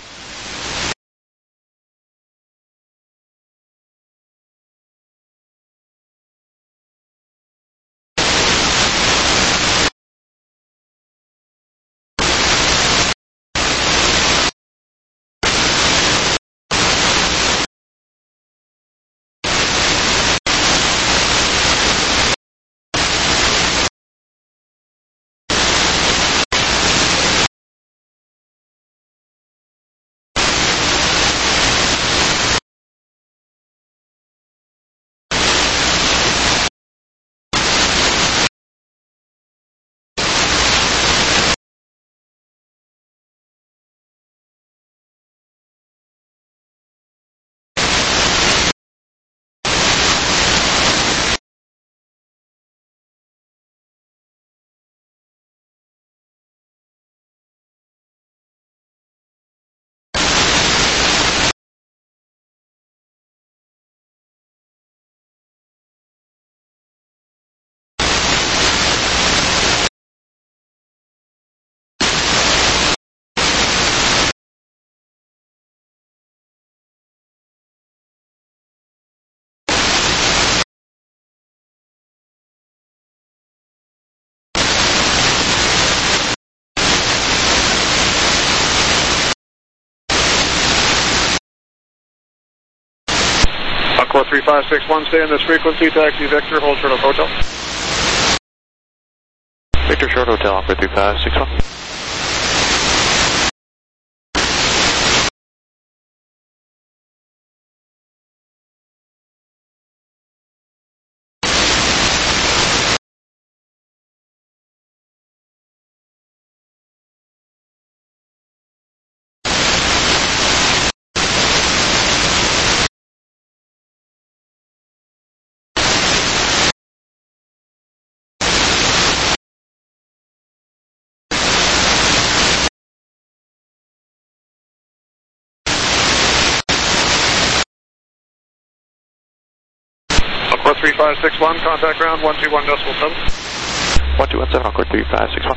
Encore 3561, stay on this frequency, taxi Victor, hold short of hotel. Victor short hotel, Encore 3561. Encore 3561, contact ground 121.7. 1217, Encore 3561.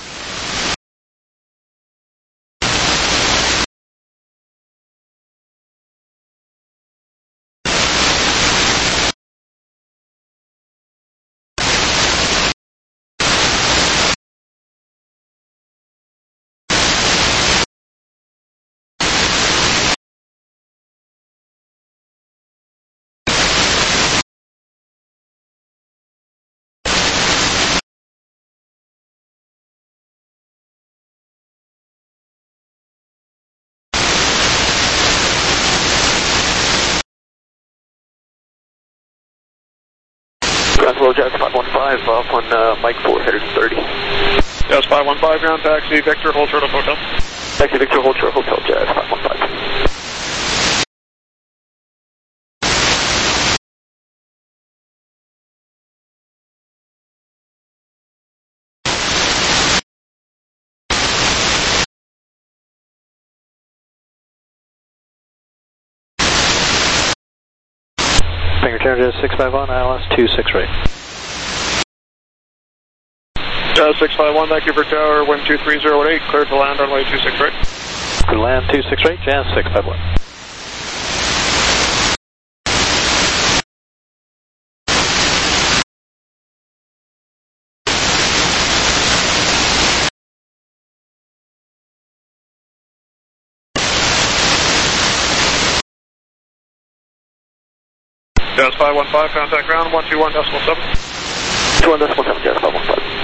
Hello, Jazz 515, off on Mike 4, headed 30. Jazz 515, ground taxi Victor, hold short of hotel. Taxi Victor, hold short hotel, Jazz 515. return to 651, ILS 26 right. 651, thank you for tower, wind 230 at 8, cleared to land runway 26 right. Clear to land 26 right, Jazz 651. Jazz 515, contact ground 121.7. 21.7, Jazz 515.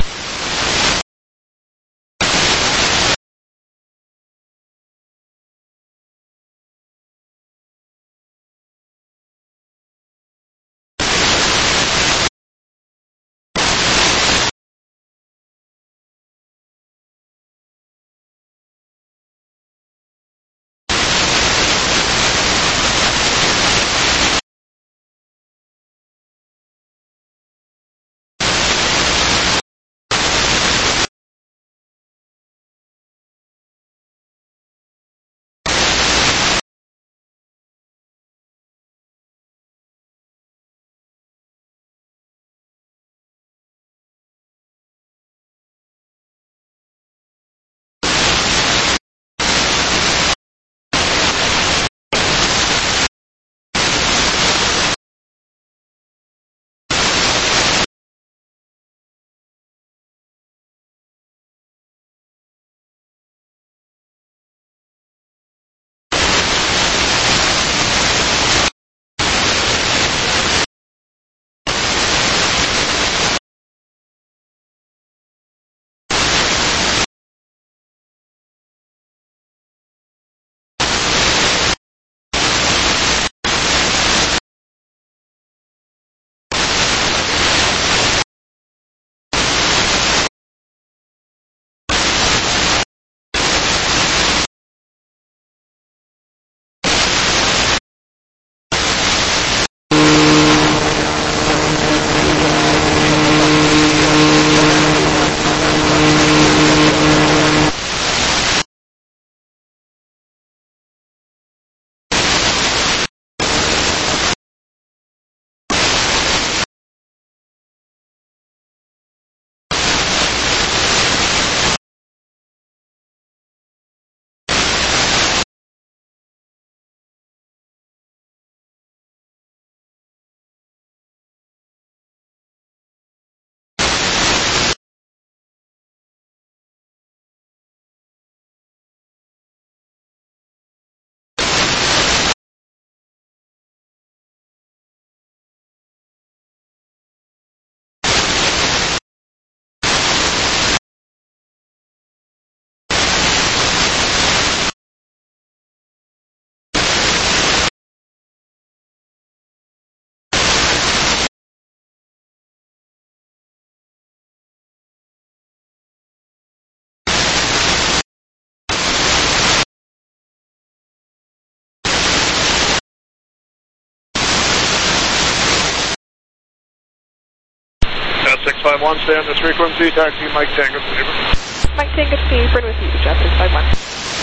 Jazz 651, stay on this frequency, taxi Mike Tango to the apron. Mike Tango to the apron with you, Jazz 651.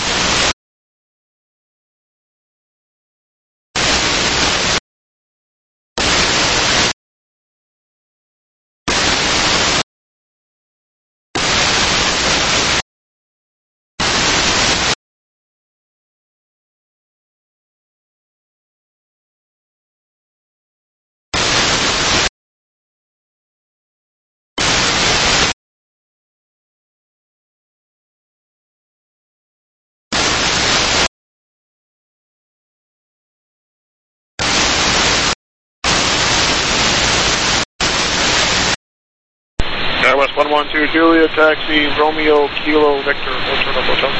West 112 Julia, taxi Romeo Kilo Victor, Hotel.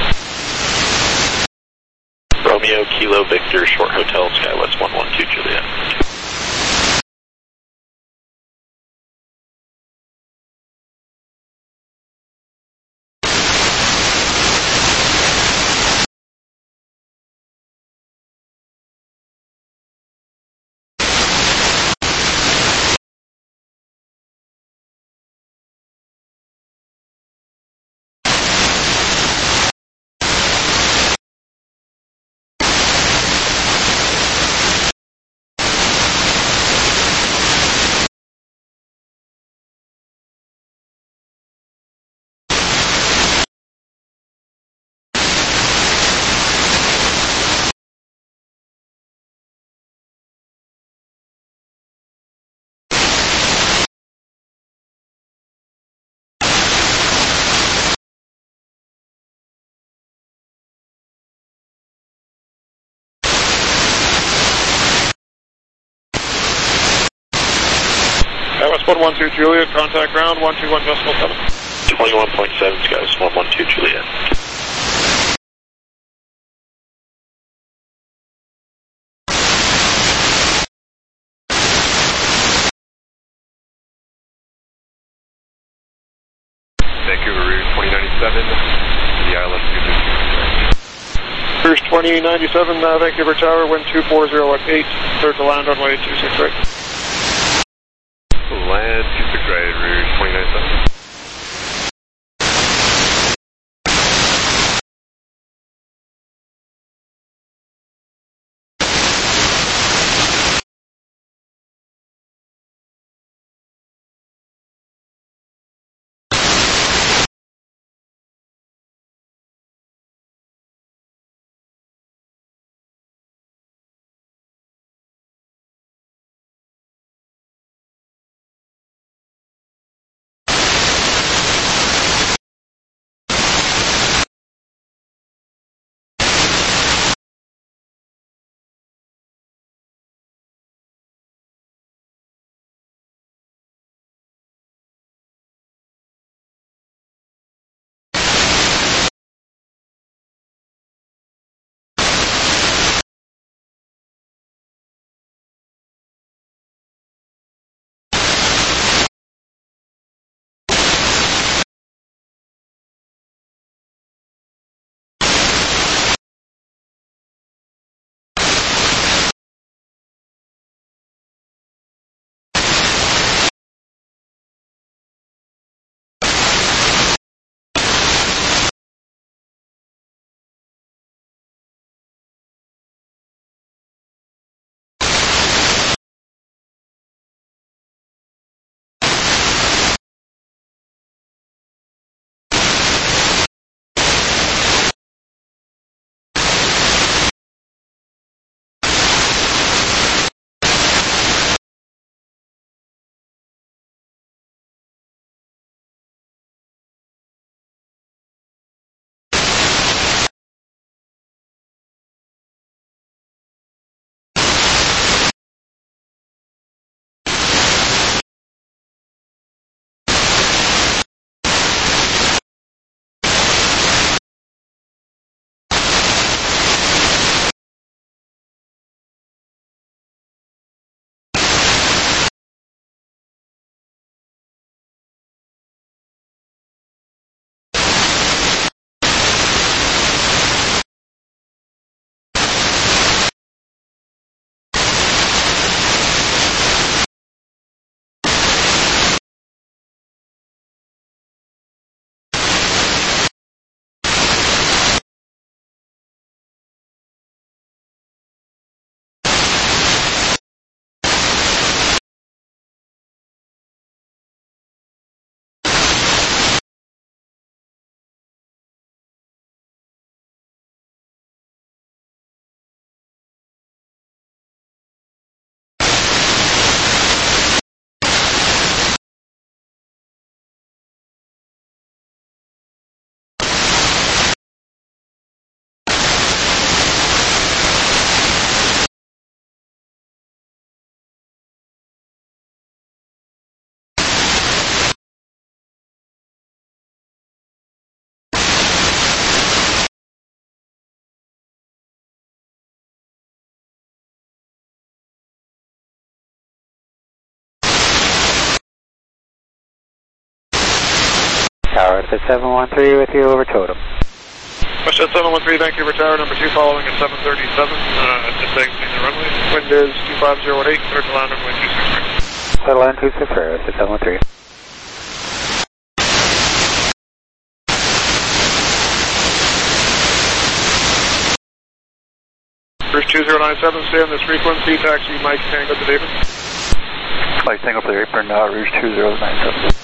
Romeo Kilo Victor, short hotel, SkyWest 112 Julia. 112 Juliet, contact ground, 121.7. 21.7 Skies, 112 Juliet. Vancouver Rouge 2097, the ILS 263. Rouge 2097, Vancouver Tower, wind 240 at 8, clear to land runway 26 right. Land 26 right, Rouge 2097. Tower, it's at 713 with you over totem. Westjet 713, Vancouver Tower, number 2 following at 737, just exiting the runway. Wind is 250 at 8, clear to land runway 26 right. Settle land 26 right, it's at 713. Rouge 2097, stay on this frequency, taxi Mike Tango to David. Mike Tango for the apron, Rouge 2097.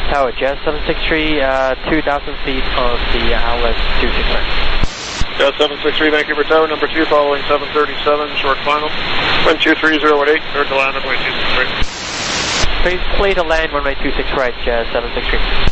Tower, Jazz 763, 2,000 feet of the ILS 263. Jazz 763, Vancouver Tower, number 2, following 737, short final. Wind 230 at 8, clear to land runway 26 right. Please clear to land runway 26 right, Jazz 763.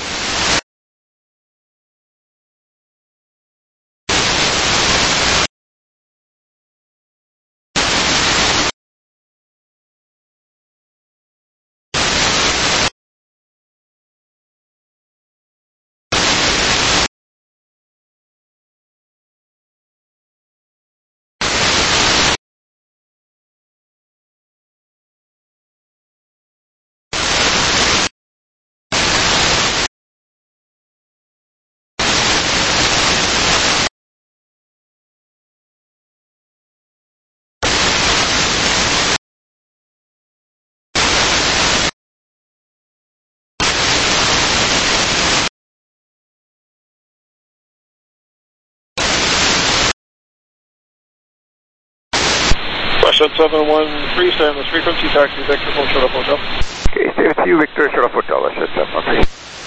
Russia 713, stay on this frequency, taxi Victor, full short up hotel. Okay, stay with you, Victor, short up hotel, Russia 713.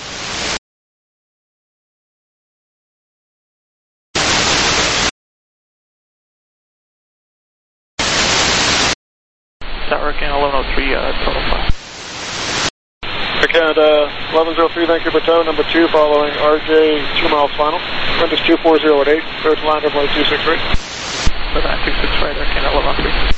Tower Canada 1103, total 5. Canada 1103, Vancouver Tower, number 2, following RJ 2 miles final. Wind is 240 at 8, clear to land runway 26 right. For that 26 right, Canada 1103.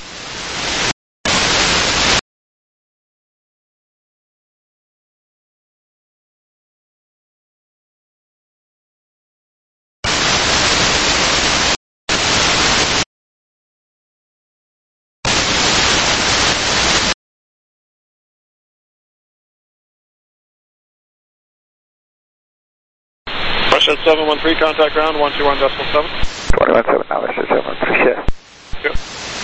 Russia 713, contact ground 121.7. 21.7 now, Russia 713, yeah. Yep.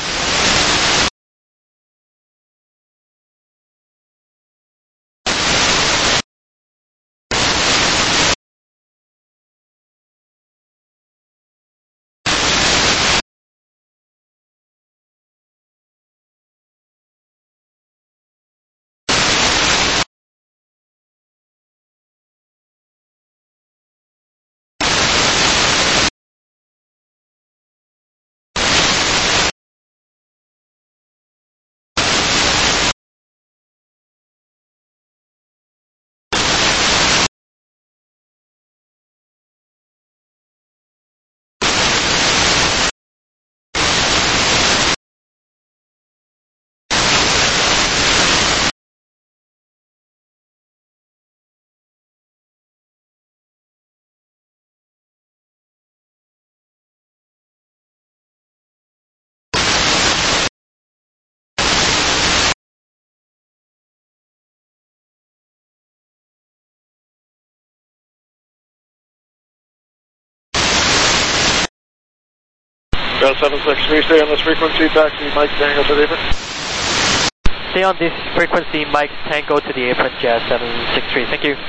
Jazz 763, stay on this frequency, taxi Mike Tango to the apron. Stay on this frequency, Mike Tango to the apron, Jazz 763, thank you.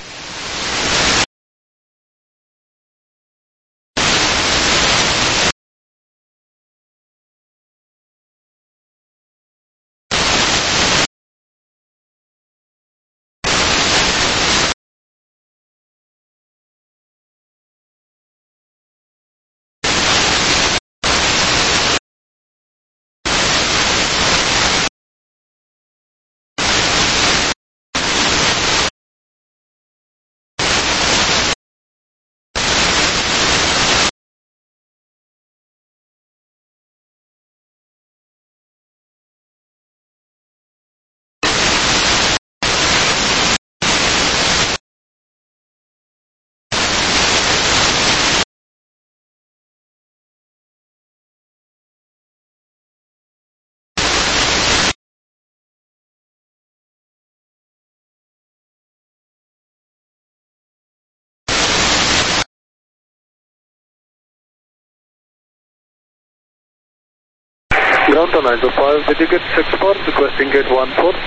Ground to 925, did you get 64, requesting gate 14?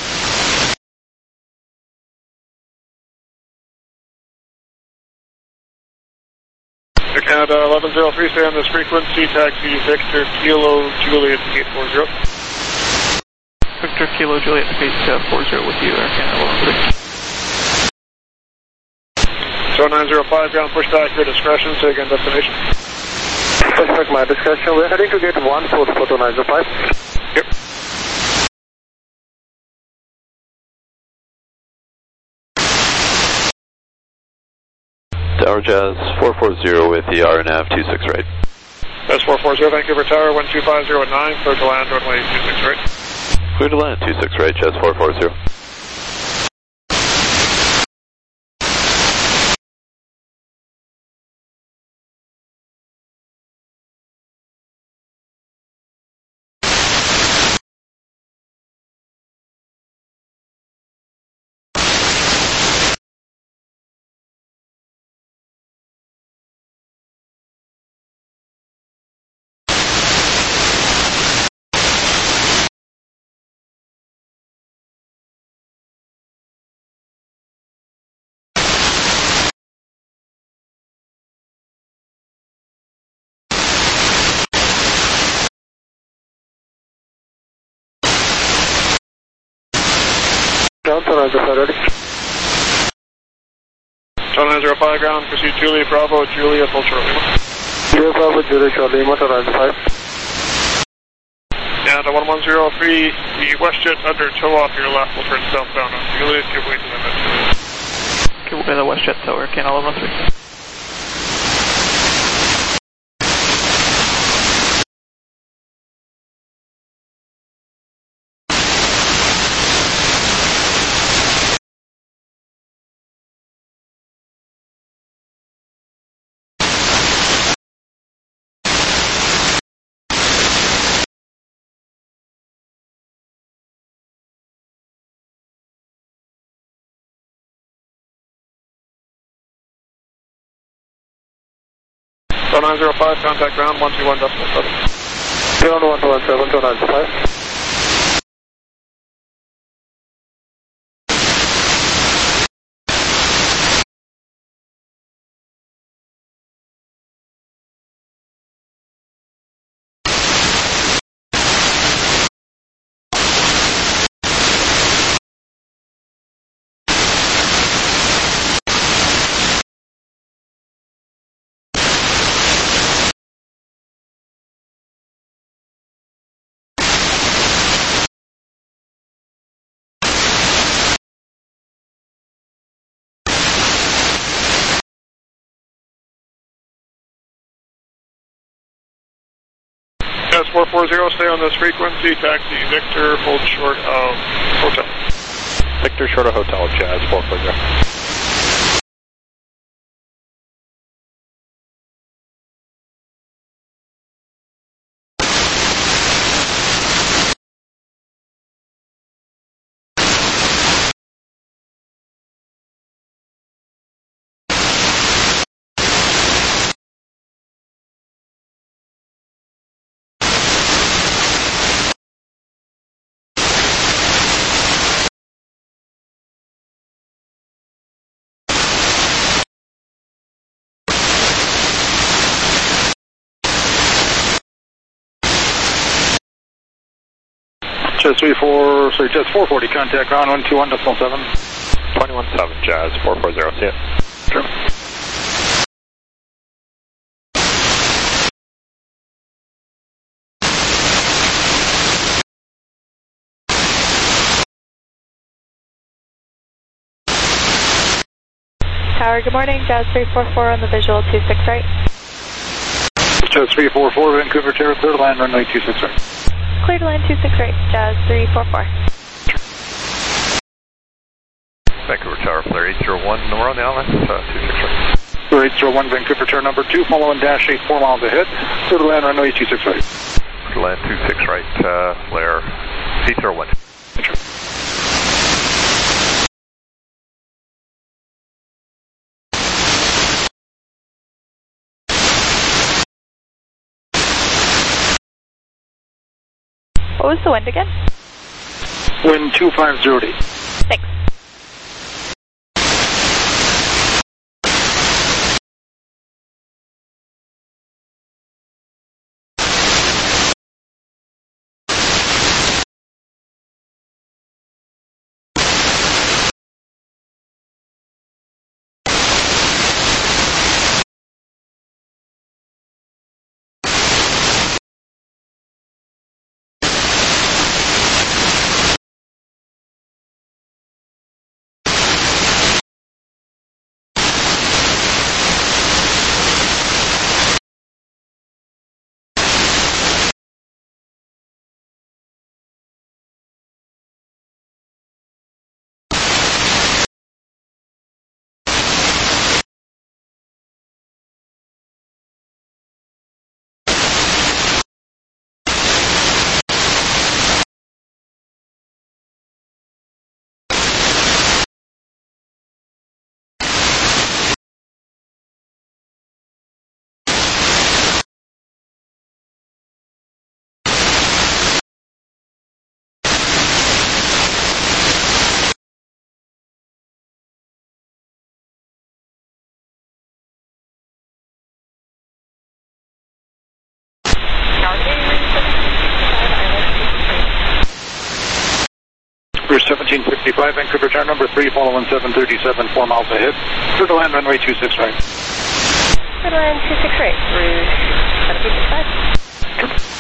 Canada 1103, stay on this frequency, taxi Victor Kilo Juliet gate 40. Victor Kilo Juliet gate 40 with you, Canada 1103. 0905, ground push back, your discretion, say again destination. Push back my discretion, we're heading to gate 1, code 40905. Yep. Tower Jazz 440 with the RNAV 26 right. Jazz 440, Vancouver Tower, 12509, clear to land, runway 26 right. Clear to land 26 right, Jazz 440. Ground 0905 ready. 0905, ground, proceed Julie, Bravo, Julia, full short Lima. Julia, Bravo, Julia, short Lima, 0905. And 1103, the WestJet under tow off your left will turn southbound on Julia, give way to the net. Give way to the WestJet tower, Canal 1113. So 905, contact ground 121.7. Ground 117, 0905. Jazz 440, stay on this frequency, taxi Victor, hold short of hotel. Victor, short of hotel, Jazz 440. Jazz 440, contact ground 121.7. 21.7, Jazz 440, see it. Sure. Tower, good morning. Jazz 344 on the visual 26 right. Jazz 344, Vancouver Tower, clear to land, runway 26 right. Clear to land 26 right, Jazz 344. Vancouver Tower, flare 801, we're on the LS 26 right. Flare 801, Vancouver Tower number 2, following dash 8, 4 miles ahead. Clear to land, runway 26 right. Clear to land 26 right, flare 801. What was the wind again? Wind 250D. Thanks. 1765, Vancouver Tower number 3, following 737, 4 miles ahead. Clear to land runway 26 right. Clear to land 26 right, Rouge 1765.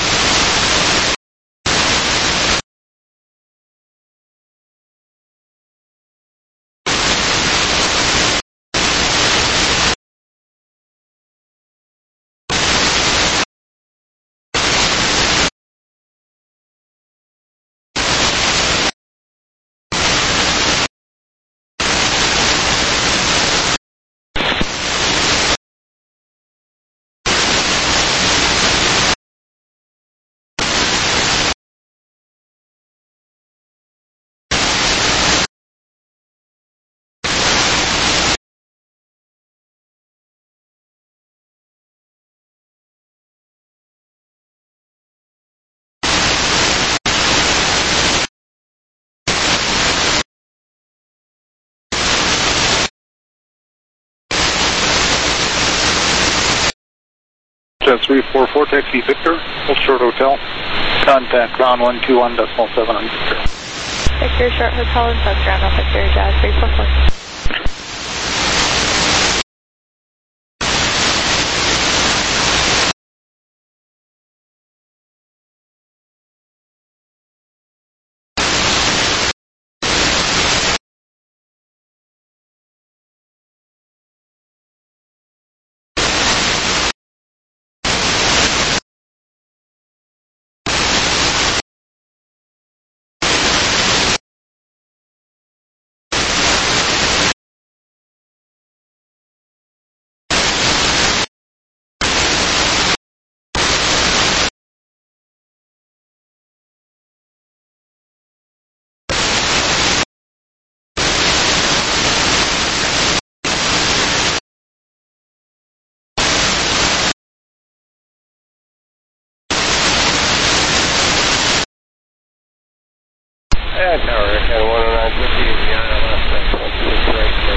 Jazz 344, taxi Victor, Old Short Hotel. Contact ground 121.7 on Victor. Victor Short Hotel and South Ground Alpha Victor, Jazz 344. Tower, Air 10950, the ILS, that's 16 right for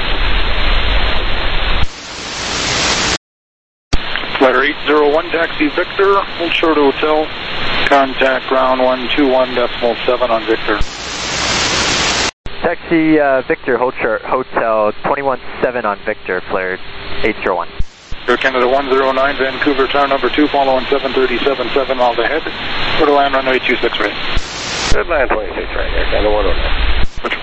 150. Flight 801, taxi Victor, Old Short Hotel. Contact ground 121.7 on Victor. Taxi Victor, Hold Short Hotel, 21.7 on Victor, flared 801. Air Canada 109, Vancouver Tower number 2, following 737, 7 miles ahead. Clear to land runway 26 right. Good land 26 right, Air Canada 109.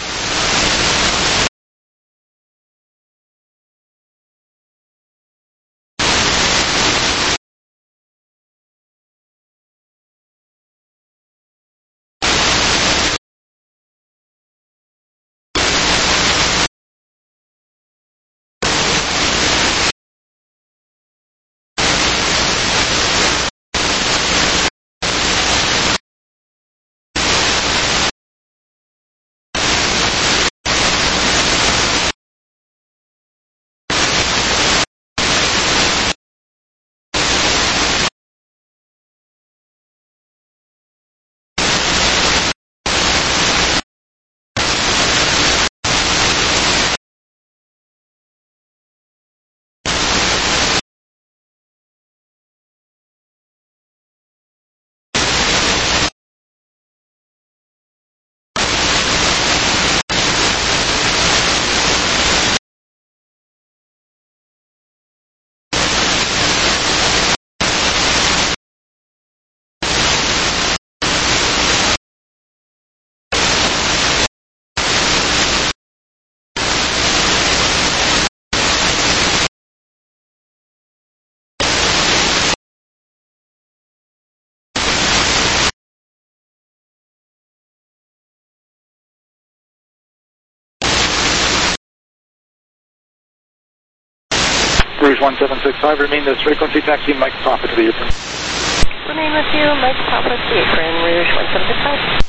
Rouge 1765, remain this frequency, taxi Mike Papa to the apron. Remain with you, Mike Papa to the apron, Rouge 1765.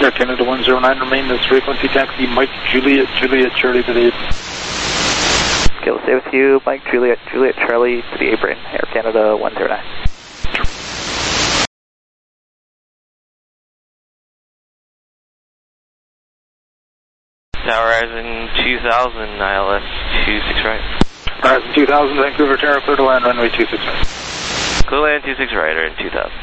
Air Canada 109, remain this frequency, taxi Mike Juliet, Juliet Charlie to the apron. Okay, we'll stay with you, Mike Juliet, Juliet Charlie to the apron, Air Canada 109. Tower Horizon 2000, ILS 26 right. Horizon 2000, Vancouver Tower, clear to land, runway 26 right. Clear to land 26 right, or in 2000.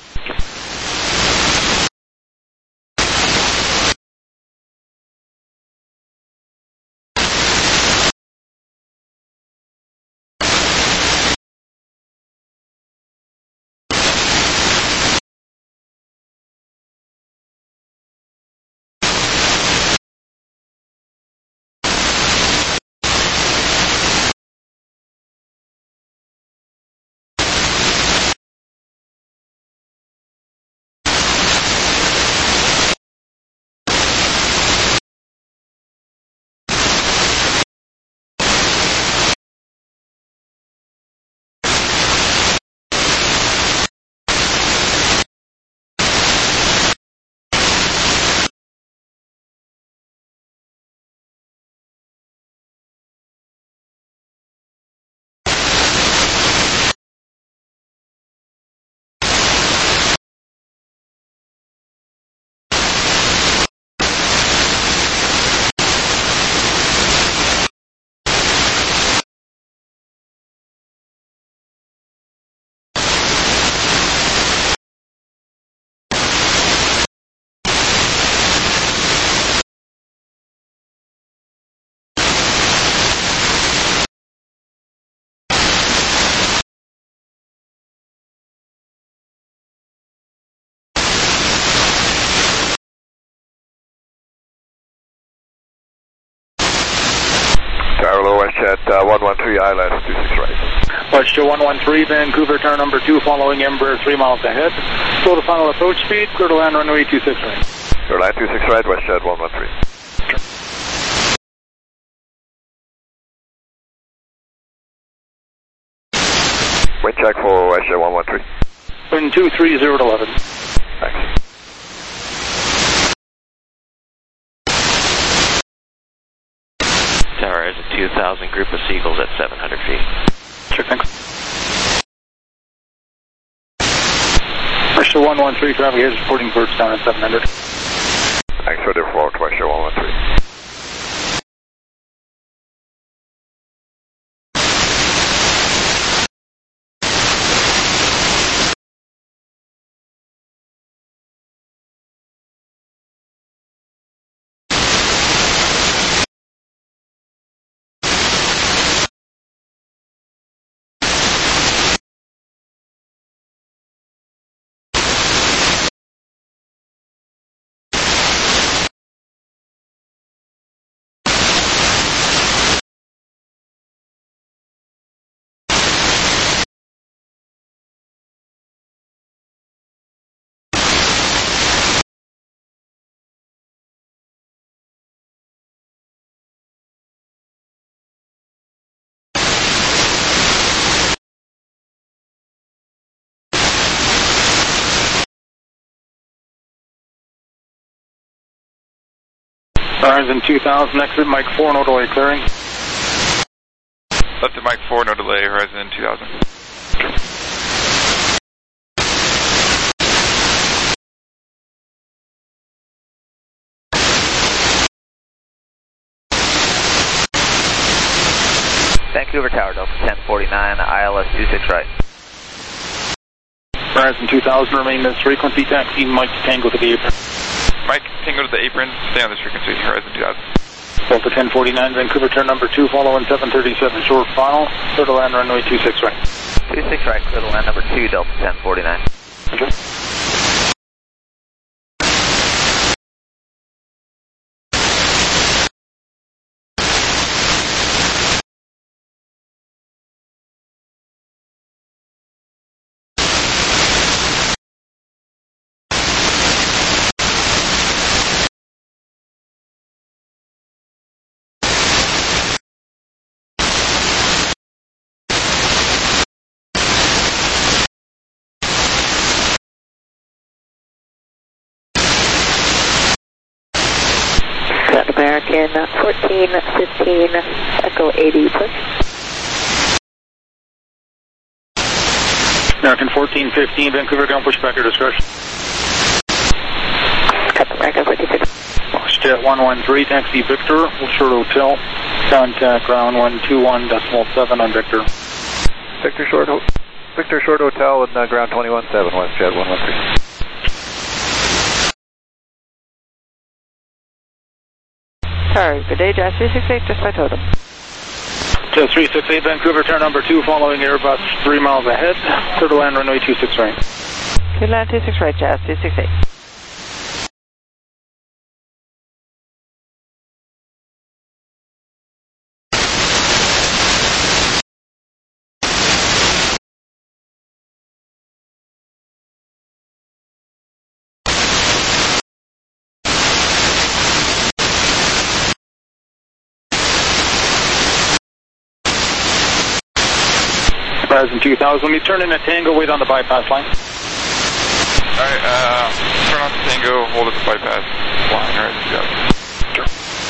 Tower WestJet 113, ILS 26 right. WestJet 113, Vancouver Tower number 2, following Embraer 3 miles ahead. Slow to final approach speed, clear to land, runway 26 right. Clear line 26 right, WestJet 113. Wind check for WestJet 113. Wind 230 to 11. Thanks. Tower has a 2000 group of Seagulls at 700 feet. Sure, thanks. WestJet 113, traffic is reporting birds down at 700. Thanks for the report, WestJet 113. Horizon 2000, exit Mike 4, no delay clearing. Left at Mike 4, no delay, Horizon 2000. Vancouver Tower, Delta 1049, ILS 26 right. Horizon 2000, remain this frequency, taxi Mike Tango to the apron. Mike, Tango to the apron, stay on this frequency, Horizon 2000. Delta 1049, Vancouver turn number 2, following 737 short final, clear to land runway 26 right. 26 right, clear to land number 2, Delta 1049. Okay. American 1415 Echo 80, push. American 1415, Vancouver ground pushback, your discretion. American 1415. Jet 113, taxi Victor, Short Hotel, contact ground 121.7 on Victor. Victor Short Hotel with ground 217, WestJet 113. Sorry, good day, Jazz 368, just by totem. Jazz 368, Vancouver, turn number 2, following Airbus 3 miles ahead, clear to land runway 26 right. Clear to land 26 right, Jazz 368. Horizon 2000, let me turn in a Tango, wait on the bypass line. Alright, turn on the Tango, hold at the bypass line, alright, you got it. Sure.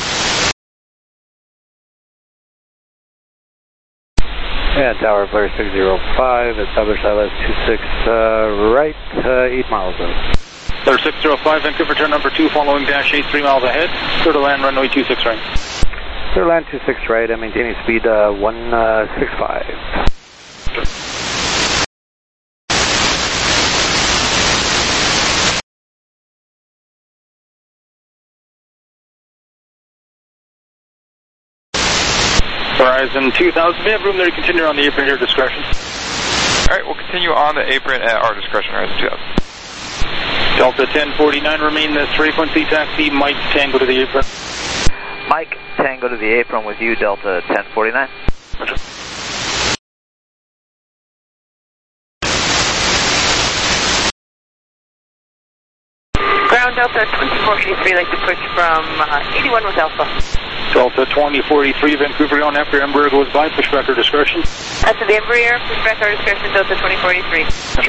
And Tower Flare 605, establish ILS 26 right, 8 miles out. Flare 605, Vancouver, turn number 2, following dash 8, 3 miles ahead, clear to land runway 26 right. Clear to land 26 right, and maintaining speed 165. Horizon 2000, we have room there to continue on the apron here, discretion. Alright, we'll continue on the apron at our discretion, Horizon 2000. Delta 1049, remain this frequency, taxi Mike Tango to the apron. Mike Tango to the apron with you, Delta 1049. Roger. Ground Delta 2043, like to push from 81 with Alpha. Delta 2043, Vancouver on after Embraer goes by, pushback or discretion. After the Embraer, pushback or discretion, Delta 2043. Roger.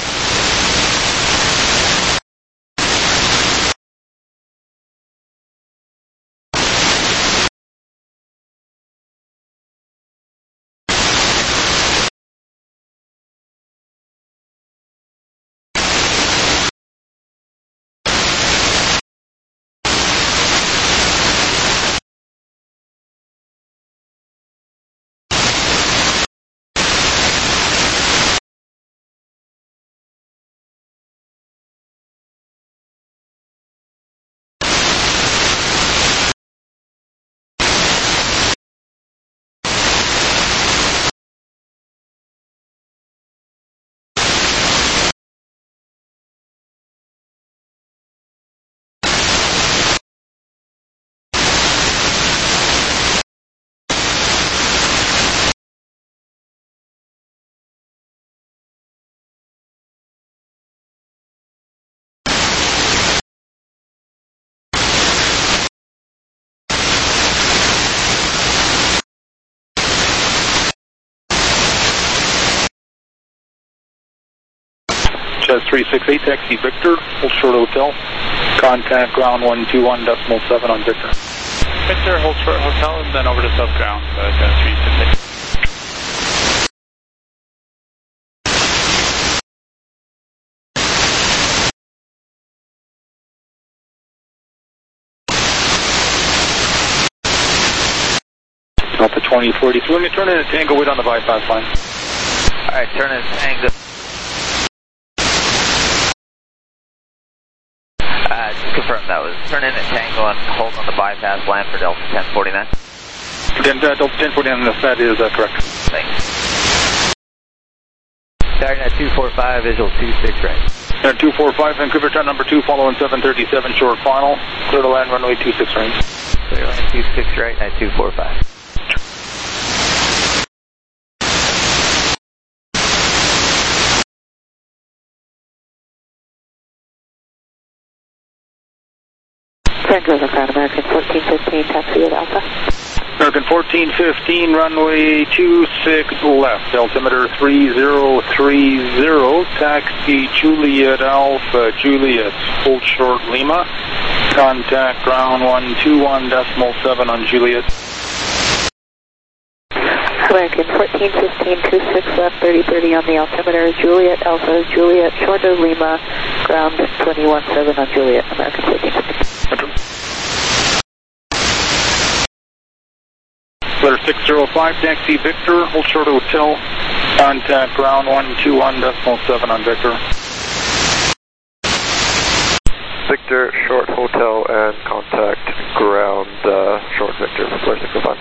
Jazz 368, taxi Victor, hold Short Hotel, contact ground 121.7 on Victor. Victor, hold Short Hotel, and then over to sub-ground, Jazz 368. Delta 2043, let me turn in a Tango, wait on the bypass line. Alright, turn in Tango. Just confirm that was turn in at Tango and hold on the bypass line for Delta 1049. Delta 1049, that is correct. Thanks. Starting at 245, visual 26 right. 245, Vancouver, turn number 2, following 737, short final, clear to land runway 26 range. Clear land 26 right at 245. Vancouver, Crown American 1415, taxi with Alpha. American 1415, runway 26 left, altimeter 3030, taxi Juliet Alpha, Juliet, hold short Lima, contact ground 121.7 on Juliet. American 1415, 26 left, 3030 on the altimeter, Juliet Alpha, Juliet, short of Lima, ground 217 on Juliet, American 1415. Letter 605, taxi Victor, hold short hotel, contact ground 121.7 on Victor. Victor, short hotel, and contact ground short Victor, Flare 605.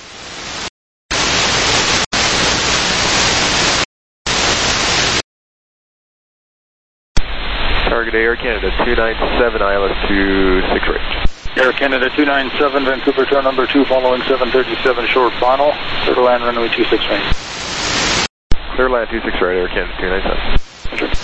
Target Air Canada 297, ILS 26 right. Air Canada 297, Vancouver turn number 2 following 737 short final, clear to land runway 26 right. Clear land 26 right, Air Canada 297.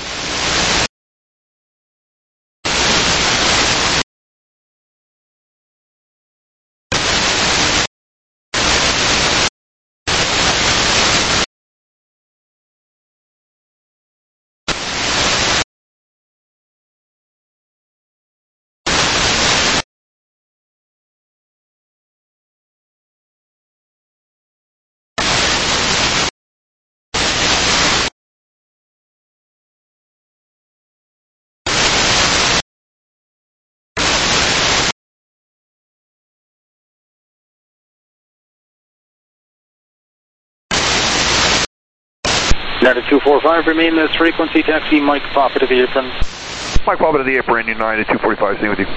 United 245, remain this frequency, taxi Mike Papa to the apron. Mike Papa to the apron, United 245, staying with you.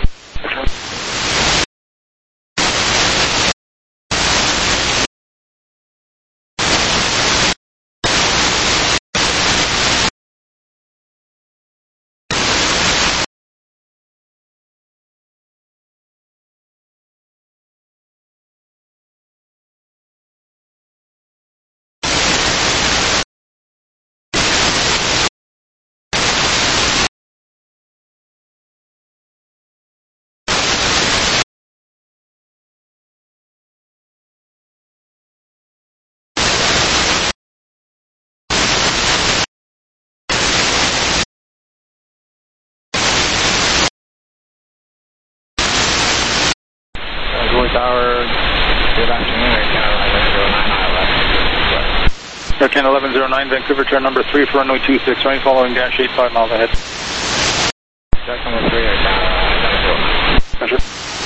Tower, good afternoon, Air Canada 1109, Vancouver turn number 3 for runway 26 right, following dash 8, 5 miles ahead. Jack number 3, Air Canada 1109. Roger.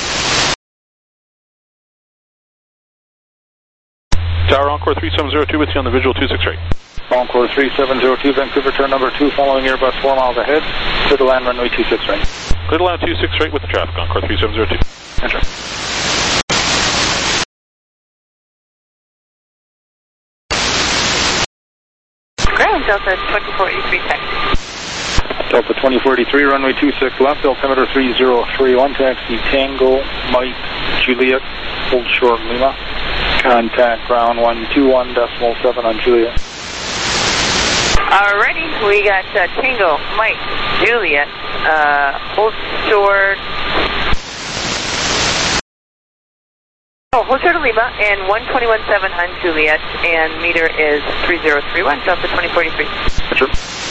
Tower Encore 3702 with you on the visual 26 right. Encore 3702, Vancouver turn number 2 following Airbus 4 miles ahead, clear to land runway 26 right. Clear to land 26 right with the traffic, Encore 3702. Enter. Ground Delta 2483 taxi. Delta 2483, runway 26 left, altimeter 3031, taxi Tango, Mike, Juliet, hold short Lima, contact ground 121.7 on Juliet. Alrighty, we got Tango, Mike, Juliet, hold short. Hold short of Lima, and 121.7 on Juliet, and meter is 3031, Delta 2043. Sure.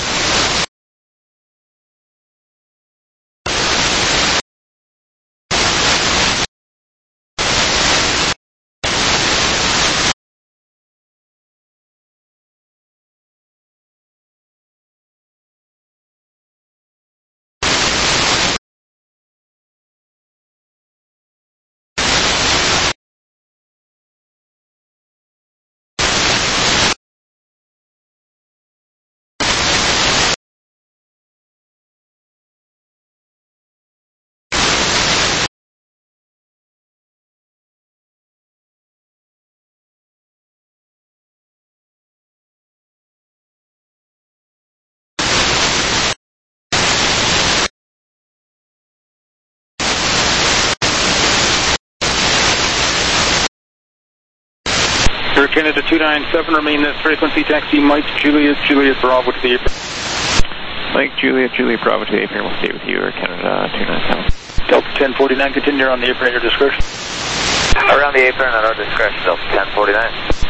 Air Canada 297, remain this frequency, taxi Mike, Juliet, Juliet Bravo to the apron. Mike, Juliet, Juliet Bravo to the apron, we'll stay with you, Air Canada 297. Delta 1049, continue on the apron at your discretion. Around the apron at our discretion, Delta 1049.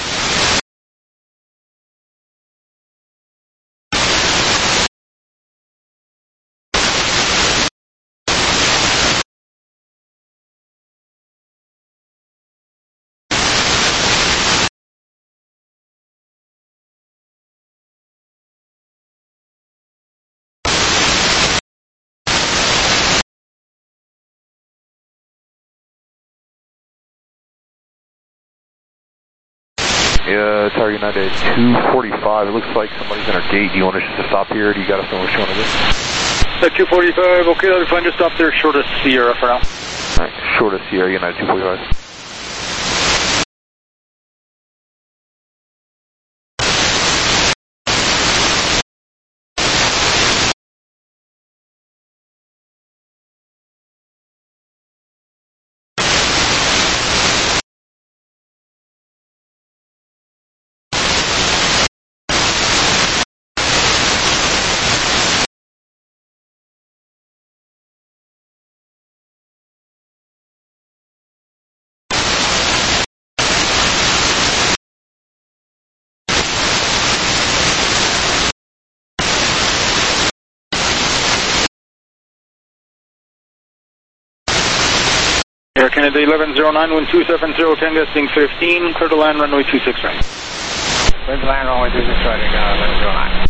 Tower United 245. It looks like somebody's in our gate. Do you want us to stop here? Do you got us know where you want to go? 245, okay, I'll find a stop there, short of Sierra for now. Alright, short of Sierra United 245. Air Canada 1109, wind 270, 10 gusting 15, clear to land runway 26 right. Clear to land runway 26 right,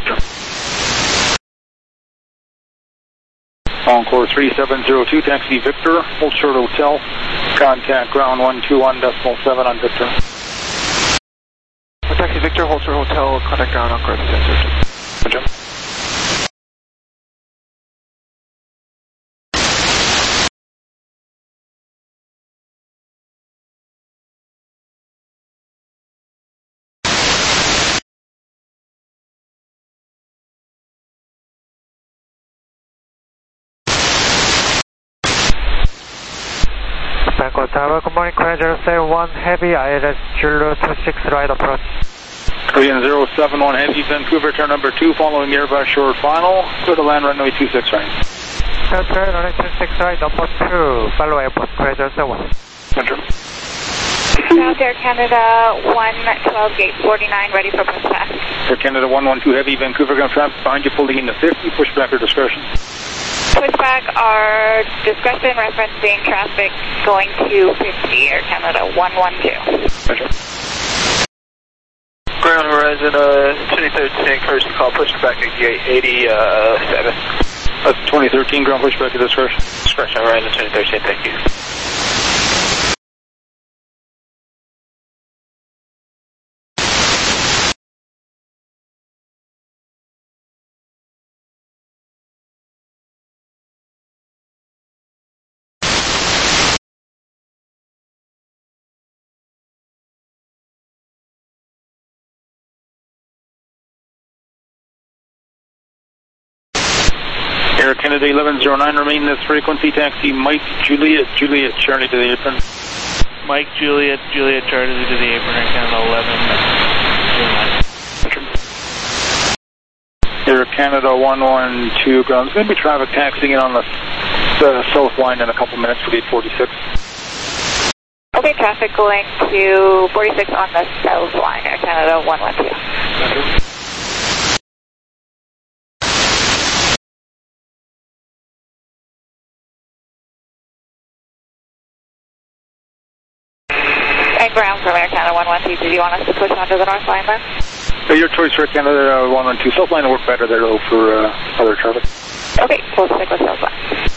1109. Encore 3702, taxi Victor, hold short hotel, contact ground 121.7 on Victor. Taxi Victor, hold short hotel, contact ground Encore 3702. Roger. Bangkok Tower, good morning, Cruiser 71 Heavy, ILS Zulu 26 right approach. Korean 071 Heavy, Vancouver, turn number 2, following Airbus short final, clear to land runway 26 right. Clear runway 26 right, number 2, follow airport, Cruiser 71. Center. South Air Canada 112, gate 49, ready for pushback. Air Canada 112 Heavy, Vancouver, gun traffic behind you, pulling into 50, pushback or discretion. Pushback, our discretion referencing traffic going to 50, Air Canada 112. Center. Ground Horizon 2013, courtesy call, pushback at gate 87. That's 2013, ground pushback at discretion. Discretion Horizon 2013, thank you. Air Canada 1109, remain this frequency, taxi Mike Juliet, Juliet Charlie to the apron. Mike Juliet, Juliet Charlie to the apron, Air Canada 1109. Air Canada 112, ground. There's going to be traffic taxiing in on the south line in a couple minutes for gate 46. Okay, traffic going to 46 on the south line, Air Canada 112. And ground from Air Canada 112, do you want us to push onto the north line then? Your choice for Air Canada 112. South line will work better there though for other traffic. Okay, we'll stick with south line.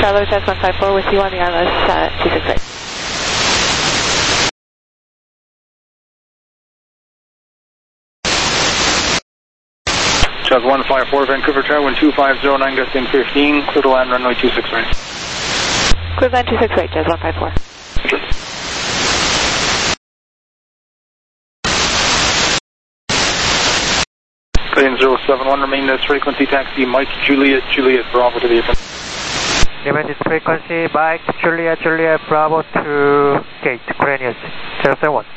Traveler Jazz 154 with you on the ILS 26 right. Jazz 154, Vancouver Tower, wind 2509, gusting 15, clear to land runway 26 right. Clear land 26 right, Jazz 154. Plane 071, remain this frequency, taxi Mike Juliet, Juliet Bravo to the apron. Remain this frequency, Mike Juliet, Juliet Bravo to gate, Granius 071.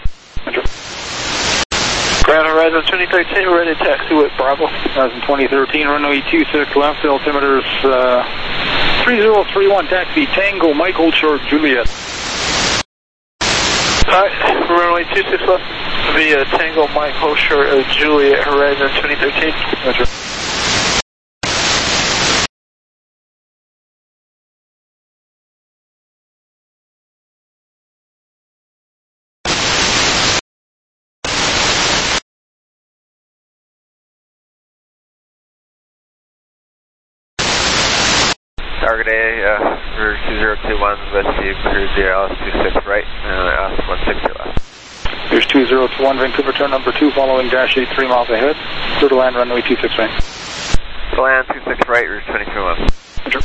Ground Horizon 2013, ready to taxi with Bravo. Horizon 2013, runway 26 left, altimeters 3031, taxi Tango, Michael Short, Juliet. Alright, runway 26 left via Tango, Michael Short, Juliet, Horizon 2013. Roger. Target A, Route 2021, Westview, cruise ILS 26 right, ILS 160 left. Here's 2021, Vancouver turn number 2, following dash 8, 3 miles ahead. Clear to land runway 26 right. To land 26 right, Route 221. Roger.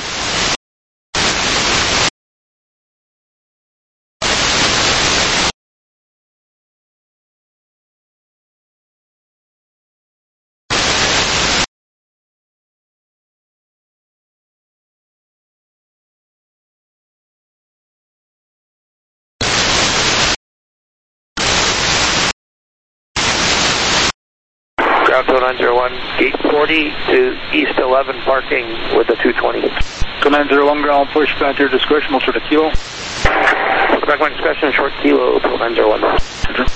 Ground 901, gate 40 to east 11, parking with the 220. Command 01, ground push back to your discretion, we'll short a kilo. Back my discretion, short kilo, 901. Roger.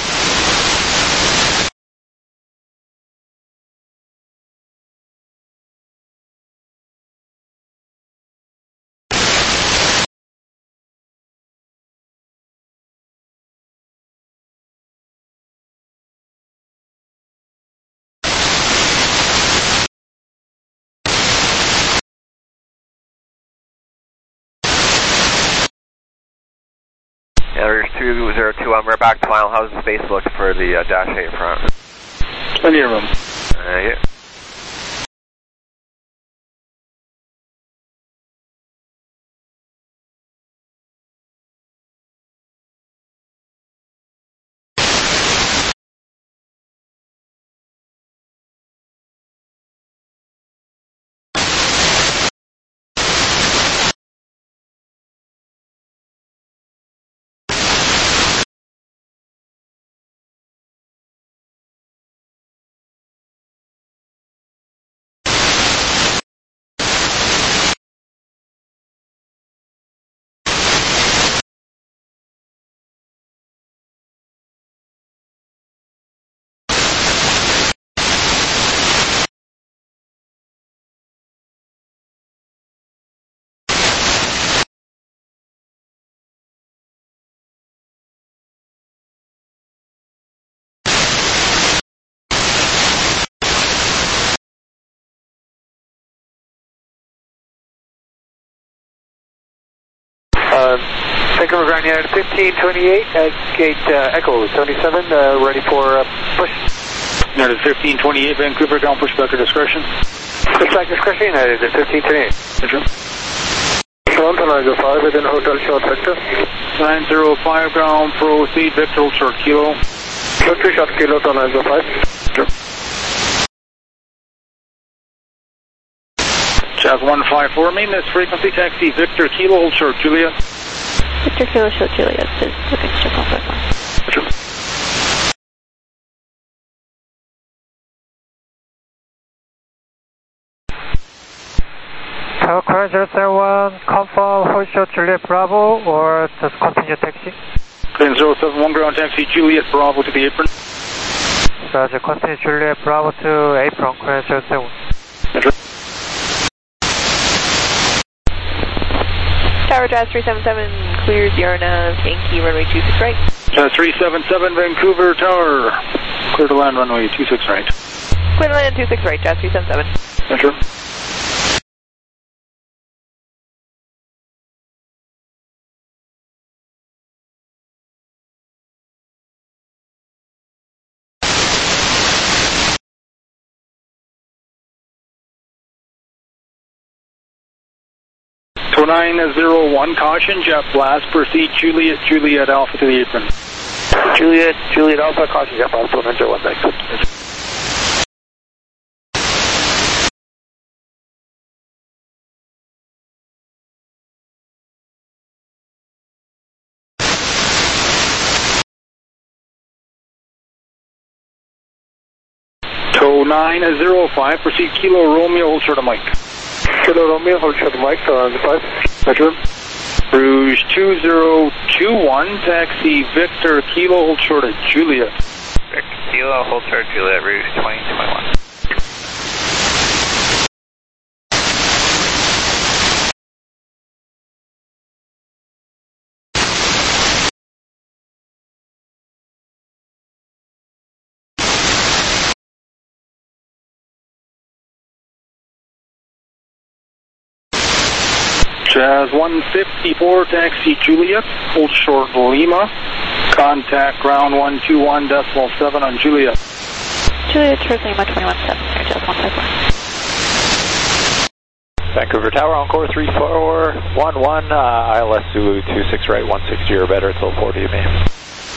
Yeah, there's 2021, we're back to Isle. How's the space look for the dash 8 front? Plenty of room. Yeah. Vancouver Ground United 1528, gate Echo 77, ready for push. United 1528, Vancouver, ground push back to discretion. Push back discretion, United 1528. Roger. Toronto 905 within Hotel Short Victor. 905, ground proceed, Victor, short kilo. Victor, short kilo to 905. Sure. Jazz 154, maintenance frequency, taxi Victor, kilo, hold short, Juliet. Victor Kilo Short Juliet is looking to check off that one. Sure. Tower Cruise 071, confirm hold short Juliet Bravo or just continue taxi? Plane 071, ground taxi Juliet Bravo to the apron. Roger, continue Juliet Bravo to apron, Cruise 071. Roger. Tower Jazz 377, clear 0 nav, Yankee, runway 26 right. Jazz 377, Vancouver Tower, clear to land runway 26 right. Clear to land 26 right, Jazz 377. Roger. 2901, caution, jet blast, proceed Juliet, Juliet Alpha to the apron. Juliet, Juliet Alpha, caution, jet blast, 2901, thanks. Tow 905, proceed Kilo Romeo, hold short of Mike. Kilo Romeo, hold short of Mike, on the 5. Roger. Rouge 2021, taxi Victor Kilo, hold short of Juliet. Victor Kilo, hold short of Juliet, Rouge 2021. Jazz 154, taxi Juliet, hold short Lima, contact ground 121.7 on Juliet. Juliet, Short Lima 217, Jazz 154. Vancouver Tower, Encore 3411, ILS Zulu 26 right, 160 or better, it's 40 to me.